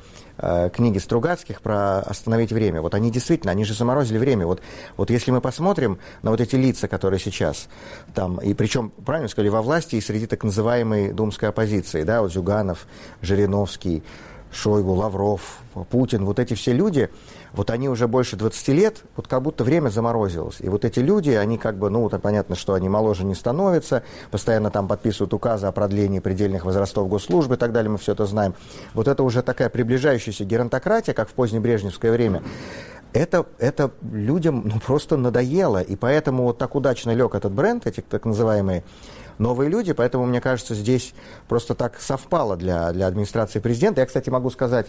книги Стругацких про «Остановить время». Вот они действительно, они же заморозили время. Вот если мы посмотрим на вот эти лица, которые сейчас там, и причем, правильно сказали, во власти и среди так называемой думской оппозиции, да, вот Зюганов, Жириновский, Шойгу, Лавров, Путин, вот эти все люди, вот они уже больше 20 лет, вот как будто время заморозилось. И вот эти люди, они как бы, ну, вот понятно, что они моложе не становятся, постоянно там подписывают указы о продлении предельных возрастов госслужбы и так далее, мы все это знаем. Вот это уже такая приближающаяся геронтократия, как в позднебрежневское время. Это людям просто надоело, и поэтому вот так удачно лег этот бренд, эти так называемые новые люди, поэтому, мне кажется, здесь просто так совпало для администрации президента. Я, кстати, могу сказать,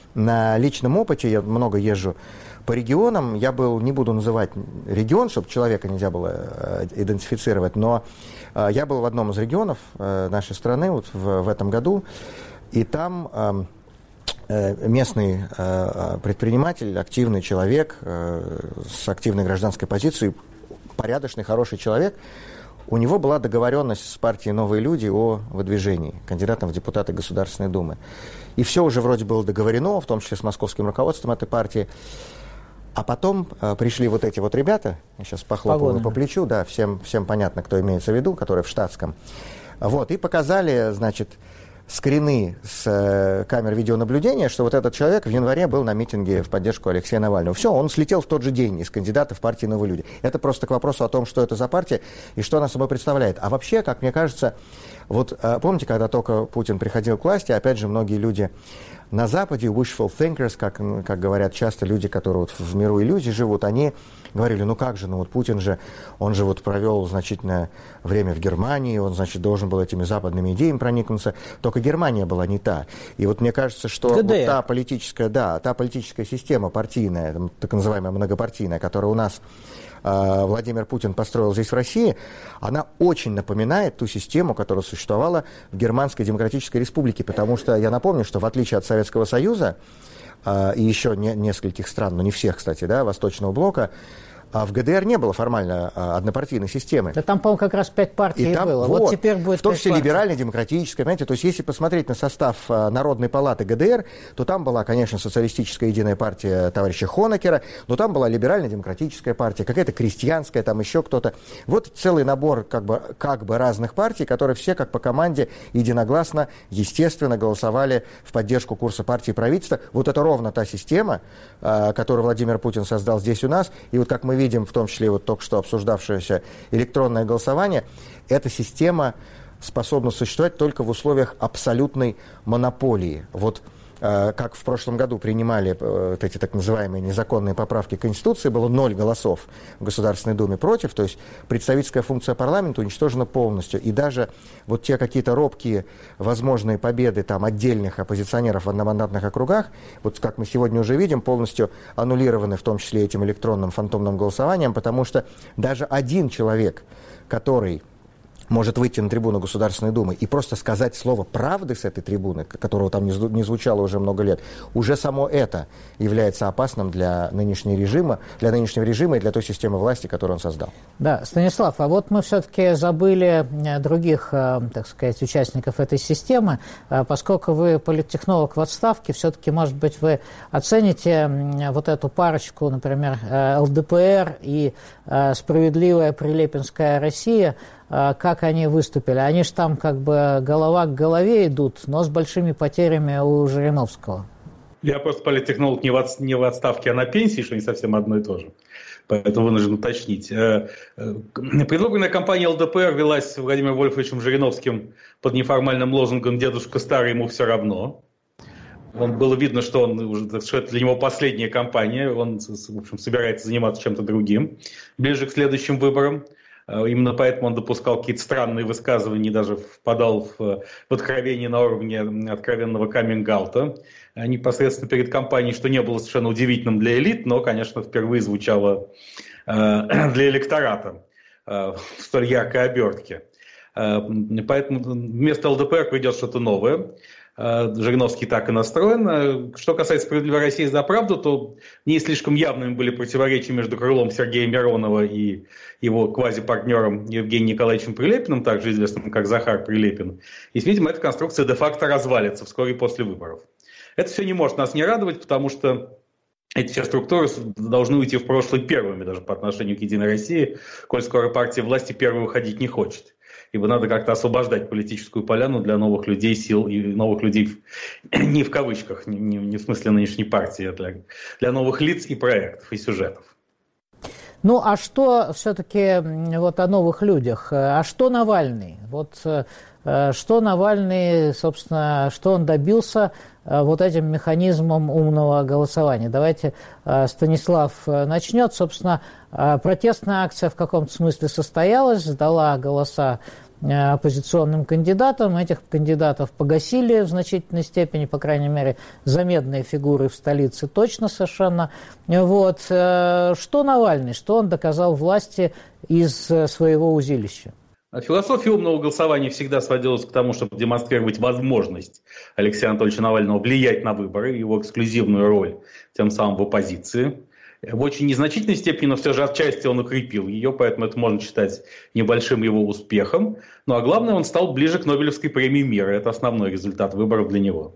на личном опыте, я много езжу по регионам, я был, не буду называть регион, чтобы человека нельзя было идентифицировать, но я был в одном из регионов нашей страны вот в этом году, и там местный предприниматель, активный человек с активной гражданской позицией, порядочный, хороший человек, у него была договоренность с партией «Новые люди» о выдвижении кандидатом в депутаты Государственной Думы. И все уже вроде было договорено, в том числе с московским руководством этой партии. А потом пришли вот эти вот ребята, я сейчас похлопаю по плечу, да, всем понятно, кто имеется в виду, которые в штатском, вот, и показали, значит, скрины с камер видеонаблюдения, что вот этот человек в январе был на митинге в поддержку Алексея Навального. Все, он слетел в тот же день из кандидатов партии «Новые люди». Это просто к вопросу о том, что это за партия и что она собой представляет. А вообще, как мне кажется, вот помните, когда только Путин приходил к власти, опять же, многие люди на Западе, wishful thinkers, как говорят часто люди, которые вот в миру иллюзий живут, они говорили, ну как же, ну вот Путин же, он же вот провел значительное время в Германии, он, значит, должен был этими западными идеями проникнуться, только Германия была не та. И вот мне кажется, что вот та политическая система партийная, так называемая многопартийная, которая у нас Владимир Путин построил здесь, в России, она очень напоминает ту систему, которая существовала в Германской Демократической Республике, потому что я напомню, что в отличие от Советского Союза и еще нескольких стран, но не всех, кстати, да, Восточного блока, в ГДР не было формально однопартийной системы. Да там, по-моему, как раз 5 партий и было. Вот теперь будет в том числе либерально-демократическая, понимаете, то есть если посмотреть на состав Народной палаты ГДР, то там была, конечно, социалистическая единая партия товарища Хонекера, но там была либерально-демократическая партия, какая-то крестьянская, там еще кто-то. Вот целый набор как бы разных партий, которые все как по команде единогласно, естественно, голосовали в поддержку курса партии и правительства. Вот это ровно та система, которую Владимир Путин создал здесь у нас, и вот как мы видим, в том числе вот только что обсуждавшееся электронное голосование, эта система способна существовать только в условиях абсолютной монополии. Вот как в прошлом году принимали вот эти так называемые незаконные поправки к Конституции, было 0 голосов в Государственной Думе против, то есть представительская функция парламента уничтожена полностью. И даже вот те какие-то робкие возможные победы там отдельных оппозиционеров в одномандатных округах, вот как мы сегодня уже видим, полностью аннулированы в том числе этим электронным фантомным голосованием, потому что даже один человек, который может выйти на трибуну Государственной Думы и просто сказать слово правды с этой трибуны, которого там не звучало уже много лет, уже само это является опасным для нынешнего режима и для той системы власти, которую он создал. Да, Станислав, а вот мы все-таки забыли других, так сказать, участников этой системы. Поскольку вы политтехнолог в отставке, все-таки, может быть, вы оцените вот эту парочку, например, ЛДПР и «Справедливая Прилепинская Россия», как они выступили. Они же там как бы голова к голове идут, но с большими потерями у Жириновского. Я просто политтехнолог не в отставке, а на пенсии, что не совсем одно и то же. Поэтому вынужден уточнить. Предвыборная кампания ЛДПР велась Владимиром Вольфовичем Жириновским под неформальным лозунгом «Дедушка старый, ему все равно». Было видно, что это для него последняя кампания. Он, в общем, собирается заниматься чем-то другим ближе к следующим выборам. Именно поэтому он допускал какие-то странные высказывания, даже впадал в откровение на уровне откровенного каминг-аута непосредственно перед кампанией, что не было совершенно удивительным для элит, но, конечно, впервые звучало для электората в столь яркой обертке. Поэтому вместо ЛДПР придет что-то новое. Жириновский так и настроен. Что касается «Справедливой России за правду», то не слишком явными были противоречия между крылом Сергея Миронова и его квазипартнером Евгением Николаевичем Прилепиным, также известным как Захар Прилепин. И, видимо, эта конструкция де-факто развалится вскоре после выборов. Это все не может нас не радовать, потому что эти все структуры должны уйти в прошлое первыми, даже по отношению к «Единой России», коль скоро партия власти первой уходить не хочет. Ибо надо как-то освобождать политическую поляну для новых людей, сил и новых людей, не в кавычках, не в смысле нынешней партии, а для новых лиц и проектов, и сюжетов. Ну, а что все-таки вот о новых людях? А что Навальный? Вот что Навальный, собственно, что он добился вот этим механизмом умного голосования? Давайте Станислав начнет. Собственно, протестная акция в каком-то смысле состоялась, дала голоса оппозиционным кандидатам. Этих кандидатов погасили в значительной степени, по крайней мере, заметные фигуры в столице точно совершенно. Вот. Что Навальный, что он доказал власти из своего узилища? Философия умного голосования всегда сводилась к тому, чтобы демонстрировать возможность Алексея Анатольевича Навального влиять на выборы, его эксклюзивную роль тем самым в оппозиции. В очень незначительной степени, но все же отчасти он укрепил ее, поэтому это можно считать небольшим его успехом. Ну а главное, он стал ближе к Нобелевской премии мира. Это основной результат выборов для него.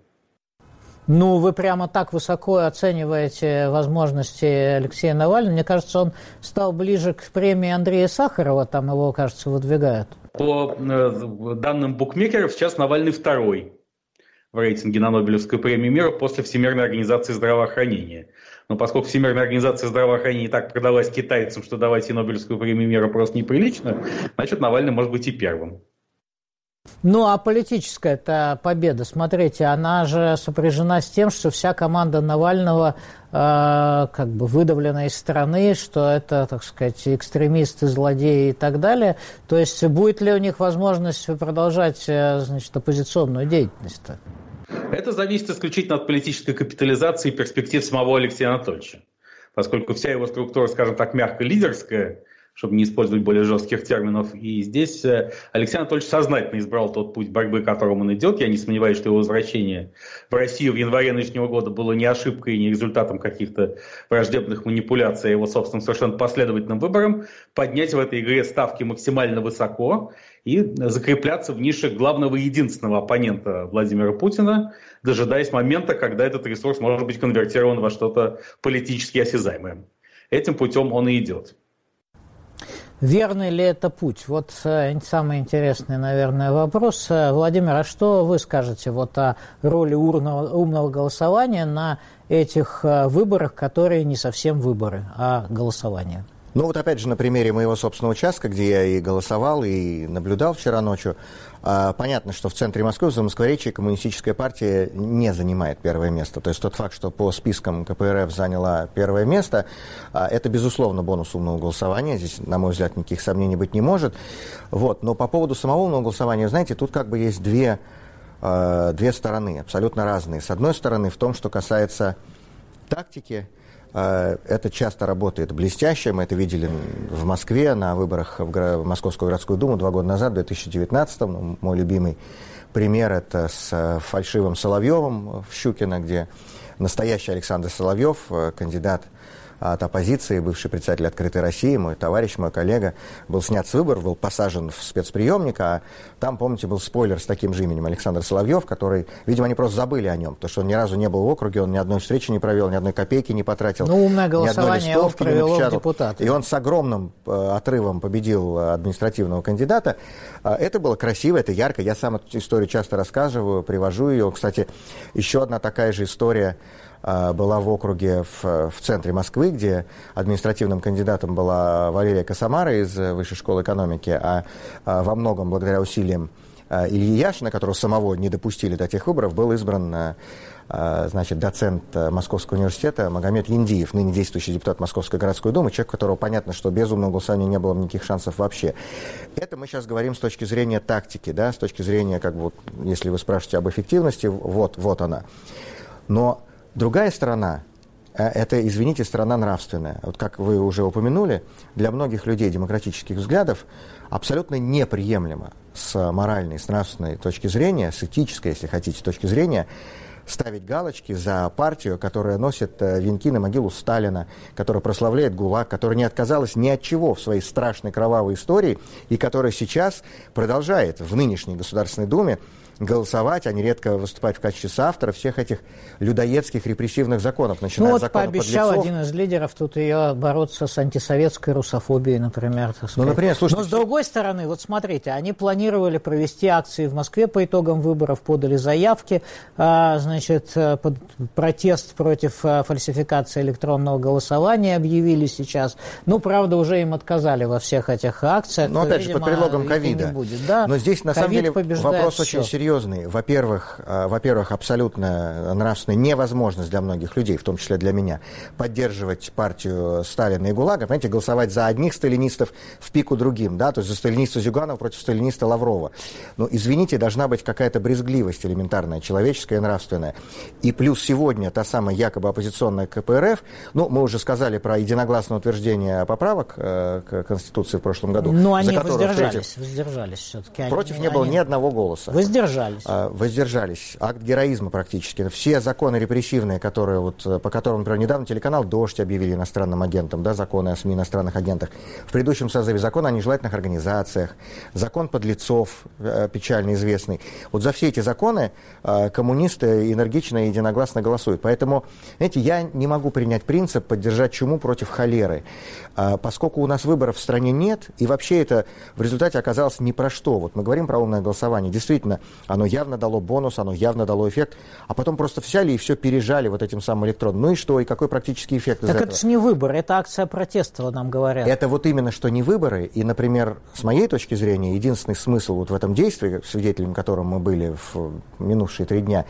Ну, вы прямо так высоко оцениваете возможности Алексея Навального. Мне кажется, он стал ближе к премии Андрея Сахарова, там его, кажется, выдвигают. По данным букмекеров, сейчас Навальный второй в рейтинге на Нобелевскую премию мира после Всемирной организации здравоохранения. Но поскольку Всемирная организация здравоохранения так продалась китайцам, что давать и Нобелевскую премию мира просто неприлично, значит, Навальный может быть и первым. Ну, а политическая-то победа, смотрите, она же сопряжена с тем, что вся команда Навального как бы выдавлена из страны, что это, так сказать, экстремисты, злодеи и так далее. То есть будет ли у них возможность продолжать, значит, оппозиционную деятельность-то? Это зависит исключительно от политической капитализации и перспектив самого Алексея Анатольевича. Поскольку вся его структура, скажем так, мягко лидерская, чтобы не использовать более жестких терминов. И здесь Алексей Анатольевич сознательно избрал тот путь борьбы, которым он идет. Я не сомневаюсь, что его возвращение в Россию в январе нынешнего года было не ошибкой и не результатом каких-то враждебных манипуляций, а его собственным совершенно последовательным выбором поднять в этой игре ставки максимально высоко и закрепляться в нише главного и единственного оппонента Владимира Путина, дожидаясь момента, когда этот ресурс может быть конвертирован во что-то политически осязаемое. Этим путем он и идет. Верный ли это путь? Вот самый интересный, наверное, вопрос. Владимир, а что вы скажете вот о роли умного голосования на этих выборах, которые не совсем выборы, а голосование? Ну вот опять же на примере моего собственного участка, где я и голосовал, и наблюдал вчера ночью, понятно, что в центре Москвы, в Замоскворечье, коммунистическая партия не занимает первое место. То есть тот факт, что по спискам КПРФ заняла первое место, это, безусловно, бонус умного голосования. Здесь, на мой взгляд, никаких сомнений быть не может. Вот. Но по поводу самого умного голосования, знаете, тут как бы есть две стороны, абсолютно разные. С одной стороны, в том, что касается тактики, Это часто работает блестяще. Мы это видели в Москве на выборах в Московскую городскую думу 2 года назад, в 2019. Мой любимый пример – это с фальшивым Соловьевым в Щукино, где настоящий Александр Соловьев, кандидат от оппозиции, бывший председатель «Открытой России», мой товарищ, мой коллега, был снят с выборов, был посажен в спецприемник, а там, помните, был спойлер с таким же именем Александр Соловьев, который, видимо, они просто забыли о нем, потому что он ни разу не был в округе, он ни одной встречи не провел, ни одной копейки не потратил, умное голосование он провел в депутаты. И он с огромным отрывом победил административного кандидата. Это было красиво, это ярко, я сам эту историю часто рассказываю, привожу ее. Кстати, еще одна такая же история была в округе в центре Москвы, где административным кандидатом была Валерия Косомара из Высшей школы экономики, а во многом благодаря усилиям Ильи Яшина, которого самого не допустили до тех выборов, был избран доцент Московского университета Магомед Яндиев, ныне действующий депутат Московской городской думы, человек, у которого понятно, что без умного голосования не было никаких шансов вообще. Это мы сейчас говорим с точки зрения тактики, да, с точки зрения, если вы спрашиваете об эффективности, вот она. Но другая сторона, это, извините, сторона нравственная. Вот как вы уже упомянули, для многих людей демократических взглядов абсолютно неприемлемо с моральной, с нравственной точки зрения, с этической, если хотите, точки зрения, ставить галочки за партию, которая носит венки на могилу Сталина, которая прославляет ГУЛАГ, которая не отказалась ни от чего в своей страшной кровавой истории и которая сейчас продолжает в нынешней Государственной Думе голосовать, а нередко выступать в качестве соавтора всех этих людоедских репрессивных законов, начиная от закона пообещал подлецов. Один из лидеров тут ее бороться с антисоветской русофобией, например. Например, слушайте, но с другой стороны, вот смотрите, они планировали провести акции в Москве по итогам выборов, подали заявки, под протест против фальсификации электронного голосования объявили сейчас. Правда, уже им отказали во всех этих акциях. Но опять же, под предлогом ковида. Да? Но здесь, на самом деле, вопрос все. очень серьезный. Во-первых, абсолютно нравственная невозможность для многих людей, в том числе для меня, поддерживать партию Сталина и ГУЛАГа, понимаете, голосовать за одних сталинистов в пику другим, да, то есть за сталиниста Зюганова против сталиниста Лаврова. Извините, должна быть какая-то брезгливость элементарная, человеческая и нравственная. И плюс сегодня та самая якобы оппозиционная КПРФ, мы уже сказали про единогласное утверждение поправок к Конституции в прошлом году. Но они воздержались все-таки. Против не было ни одного голоса. Воздержались. Акт героизма практически. Все законы репрессивные, по которым, например, недавно телеканал «Дождь» объявили иностранным агентом, да, законы о СМИ иностранных агентах. В предыдущем созыве закон о нежелательных организациях, закон подлецов, печально известный. Вот за все эти законы коммунисты энергично и единогласно голосуют. Поэтому, знаете, я не могу принять принцип поддержать чуму против холеры. Поскольку у нас выборов в стране нет, и вообще это в результате оказалось ни про что. Вот мы говорим про умное голосование. Действительно, оно явно дало бонус, оно явно дало эффект, а потом просто взяли и все пережали вот этим самым электроном. Ну и что, и какой практический эффект из этого? Так это же не выборы, это акция протеста, нам говорят. Это вот именно что не выборы, и, например, с моей точки зрения, единственный смысл вот в этом действии, свидетелем которого мы были в минувшие 3 дня,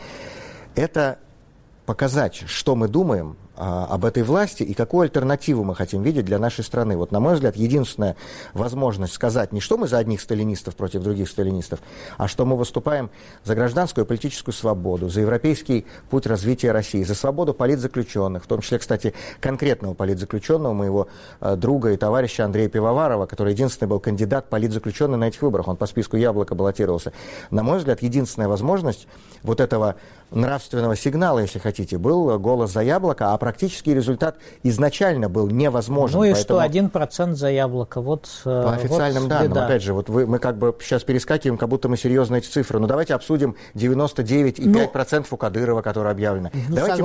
это показать, что мы думаем об этой власти и какую альтернативу мы хотим видеть для нашей страны. Вот, на мой взгляд, единственная возможность сказать не что мы за одних сталинистов против других сталинистов, а что мы выступаем за гражданскую и политическую свободу, за европейский путь развития России, за свободу политзаключенных, в том числе, кстати, конкретного политзаключенного, моего друга и товарища Андрея Пивоварова, который единственный был кандидат политзаключенный на этих выборах, он по списку «Яблоко» баллотировался. На мой взгляд, единственная возможность вот этого нравственного сигнала, если хотите, был голос за «Яблоко», а практический результат изначально был невозможен. Ну и поэтому... что 1% за «Яблоко». По официальным данным, опять же, мы как бы сейчас перескакиваем, как будто мы серьезно эти цифры. Но давайте обсудим 99,5% у Кадырова, который объявлен. Давайте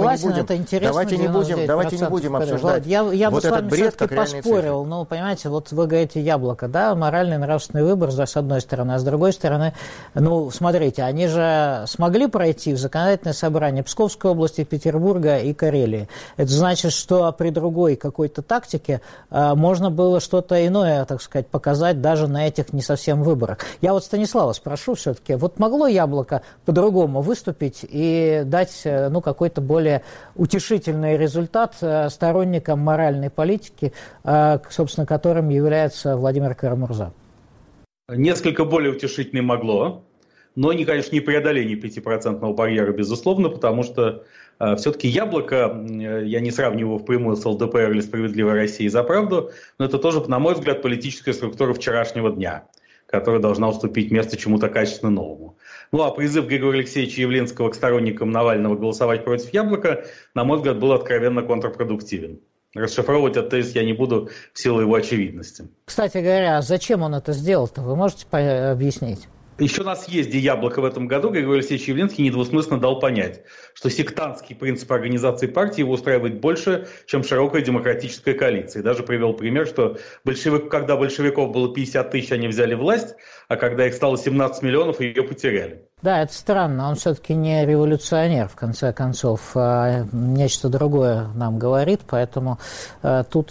не будем обсуждать. Я вот бы с вами все-таки поспорил. Цифры. Ну, понимаете, вот вы говорите «Яблоко», да, моральный, нравственный выбор, с одной стороны, а с другой стороны, смотрите, они же смогли пройти в законодательное собрание Псковской области, Петербурга и Карелии. Это значит, что при другой какой-то тактике можно было что-то иное, так сказать, показать даже на этих не совсем выборах. Я вот Станислава спрошу все-таки, вот могло «Яблоко» по-другому выступить и дать какой-то более утешительный результат сторонникам моральной политики, собственно, которым является Владимир Кара-Мурза? Несколько более утешительный могло. но, конечно, не преодоление 5% барьера, безусловно, потому что все-таки Яблоко, я не сравниваю его впрямую с ЛДПР или Справедливой Россией за правду, но это тоже, на мой взгляд, политическая структура вчерашнего дня, которая должна уступить место чему-то качественно новому. Ну а призыв Григория Алексеевича Явлинского к сторонникам Навального голосовать против Яблока, на мой взгляд, был откровенно контрпродуктивен. Расшифровывать этот тезис я не буду в силу его очевидности. Кстати говоря, а зачем он это сделал-то? Вы можете объяснить? Еще на съезде Яблоко в этом году Григорий Алексеевич Явлинский недвусмысленно дал понять, что сектантский принцип организации партии его устраивает больше, чем широкая демократическая коалиция. И даже привел пример, что когда большевиков было 50 тысяч, они взяли власть, а когда их стало 17 миллионов, ее потеряли. Да, это странно. Он все-таки не революционер, в конце концов. Нечто другое нам говорит, поэтому тут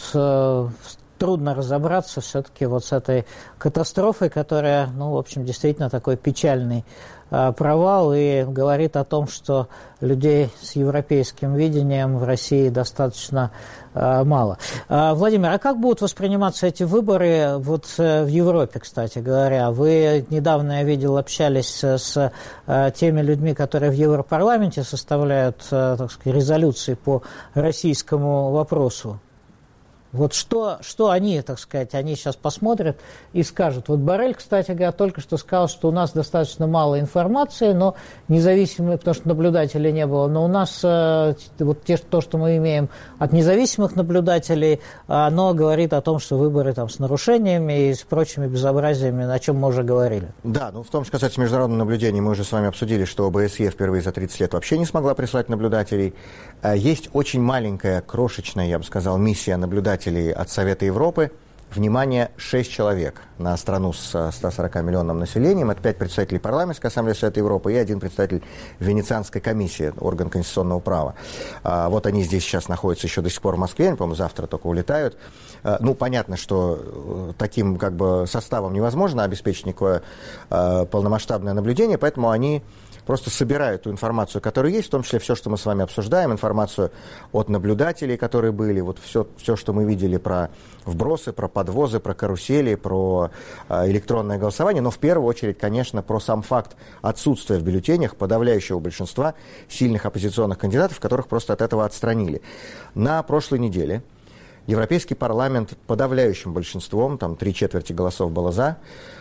трудно разобраться все-таки вот с этой катастрофой, которая, ну, в общем, действительно такой печальный провал и говорит о том, что людей с европейским видением в России достаточно мало. Владимир, а как будут восприниматься эти выборы вот в Европе, кстати говоря? Вы недавно, я видел, общались с теми людьми, которые в Европарламенте составляют, так сказать, резолюции по российскому вопросу. Вот что они, так сказать, они сейчас посмотрят и скажут. Вот Боррель, кстати говоря, только что сказал, что у нас достаточно мало информации, но независимые, потому что наблюдателей не было, но у нас вот то, что мы имеем от независимых наблюдателей, оно говорит о том, что выборы там с нарушениями и с прочими безобразиями, о чем мы уже говорили. Да, ну в том, что касается международного наблюдения, мы уже с вами обсудили, что ОБСЕ впервые за 30 лет вообще не смогла прислать наблюдателей. Есть очень маленькая, крошечная, я бы сказал, миссия наблюдателей от Совета Европы. Внимание, 6 человек на страну с 140-миллионным населением. Это 5 представителей парламентской ассамблеи Совета Европы и 1 представитель Венецианской комиссии, орган конституционного права. Вот они здесь сейчас находятся еще до сих пор в Москве, они, по-моему, завтра только улетают. Ну, понятно, что таким как бы составом невозможно обеспечить никакое полномасштабное наблюдение, поэтому они просто собирают ту информацию, которая есть, в том числе все, что мы с вами обсуждаем, информацию от наблюдателей, которые были, вот все, что мы видели про вбросы, про подвозы, про карусели, про электронное голосование, но в первую очередь, конечно, про сам факт отсутствия в бюллетенях подавляющего большинства сильных оппозиционных кандидатов, которых просто от этого отстранили. На прошлой неделе Европейский парламент подавляющим большинством, там 3/4 голосов было за,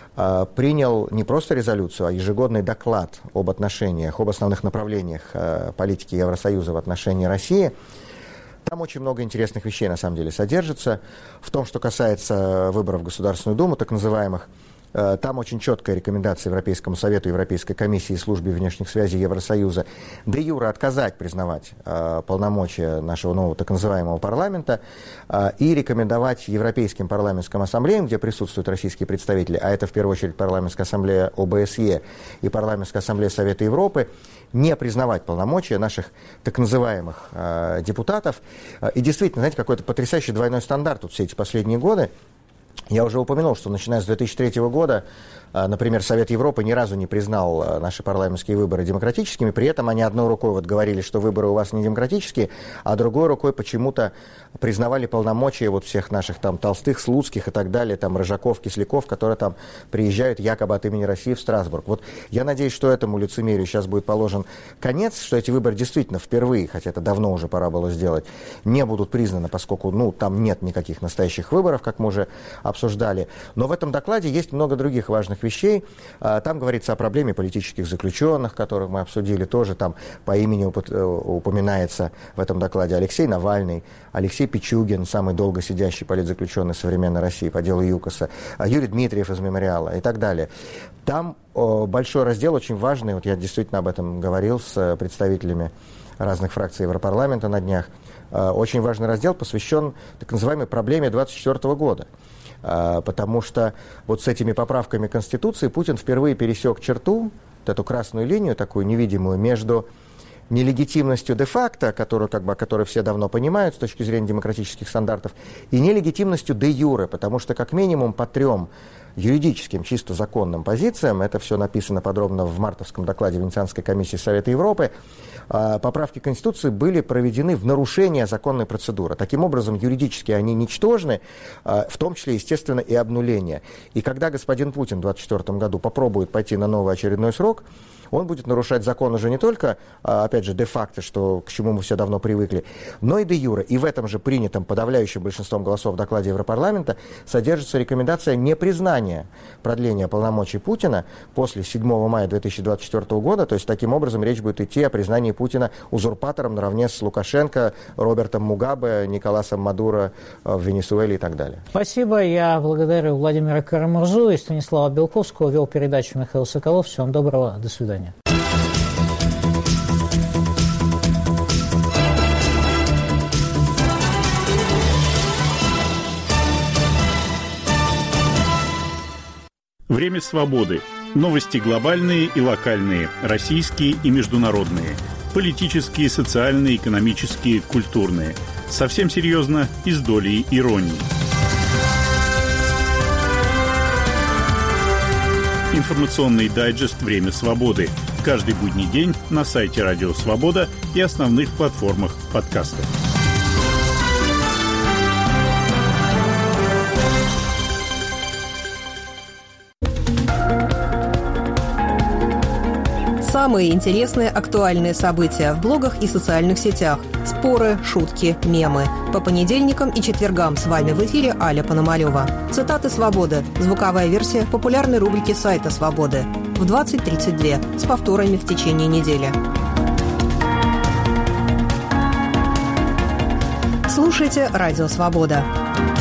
принял не просто резолюцию, а ежегодный доклад об отношениях, об основных направлениях политики Евросоюза в отношении России. Там очень много интересных вещей, на самом деле, содержится. В том, что касается выборов в Государственную Думу, так называемых, там очень четкая рекомендация Европейскому Совету, Европейской комиссии и службе внешних связей Евросоюза де юре отказать признавать полномочия нашего нового так называемого парламента и рекомендовать Европейским парламентским ассамблеям, где присутствуют российские представители, а это в первую очередь парламентская ассамблея ОБСЕ и парламентская ассамблея Совета Европы, не признавать полномочия наших так называемых депутатов. И действительно, знаете, какой-то потрясающий двойной стандарт тут все эти последние годы. Я уже упомянул, что начиная с 2003 года, например, Совет Европы ни разу не признал наши парламентские выборы демократическими, при этом они одной рукой вот говорили, что выборы у вас не демократические, а другой рукой почему-то признавали полномочия вот всех наших там Толстых, Слуцких и так далее, там Рыжаков, Кисляков, которые там приезжают якобы от имени России в Страсбург. Вот я надеюсь, что этому лицемерию сейчас будет положен конец, что эти выборы действительно впервые, хотя это давно уже пора было сделать, не будут признаны, поскольку, ну, там нет никаких настоящих выборов, как мы уже обсуждали. Но в этом докладе есть много других важных вещей. Там говорится о проблеме политических заключенных, которых мы обсудили, тоже там по имени упоминается в этом докладе Алексей Навальный, Алексей Пичугин, самый долго сидящий политзаключенный современной России по делу ЮКОСа, Юрий Дмитриев из «Мемориала» и так далее. Там большой раздел, очень важный, вот я действительно об этом говорил с представителями разных фракций Европарламента на днях, очень важный раздел посвящен так называемой проблеме 2024 года. Потому что вот с этими поправками Конституции Путин впервые пересек черту, вот эту красную линию, такую невидимую, между нелегитимностью де-факто, которую все давно понимают с точки зрения демократических стандартов, и нелегитимностью де-юре, потому что как минимум по 3 юридическим, чисто законным позициям, это все написано подробно в мартовском докладе Венецианской комиссии Совета Европы, поправки Конституции были проведены в нарушение законной процедуры. Таким образом, юридически они ничтожны, в том числе, естественно, и обнуление. И когда господин Путин в 2024 году попробует пойти на новый очередной срок, он будет нарушать закон уже не только, опять же, де-факто, что, к чему мы все давно привыкли, но и де-юре. И в этом же принятом подавляющим большинством голосов докладе Европарламента содержится рекомендация непризнания продления полномочий Путина после 7 мая 2024 года. То есть, таким образом, речь будет идти о признании Путина узурпатором наравне с Лукашенко, Робертом Мугабе, Николасом Мадуро в Венесуэле и так далее. Спасибо. Я благодарю Владимира Карамурзу и Станислава Белковского. Вел передачу Михаил Соколов. Всего вам доброго. До свидания. Время свободы. Новости глобальные и локальные, российские и международные. Политические, социальные, экономические, культурные. Совсем серьезно и с долей иронии. Информационный дайджест «Время свободы». Каждый будний день на сайте Радио Свобода и основных платформах подкастов. Самые интересные актуальные события в блогах и социальных сетях. Споры, шутки, мемы. По понедельникам и четвергам с вами в эфире Аля Пономарёва. Цитаты «Свободы». Звуковая версия популярной рубрики сайта «Свободы». В 20:32 с повторами в течение недели. Слушайте «Радио Свобода».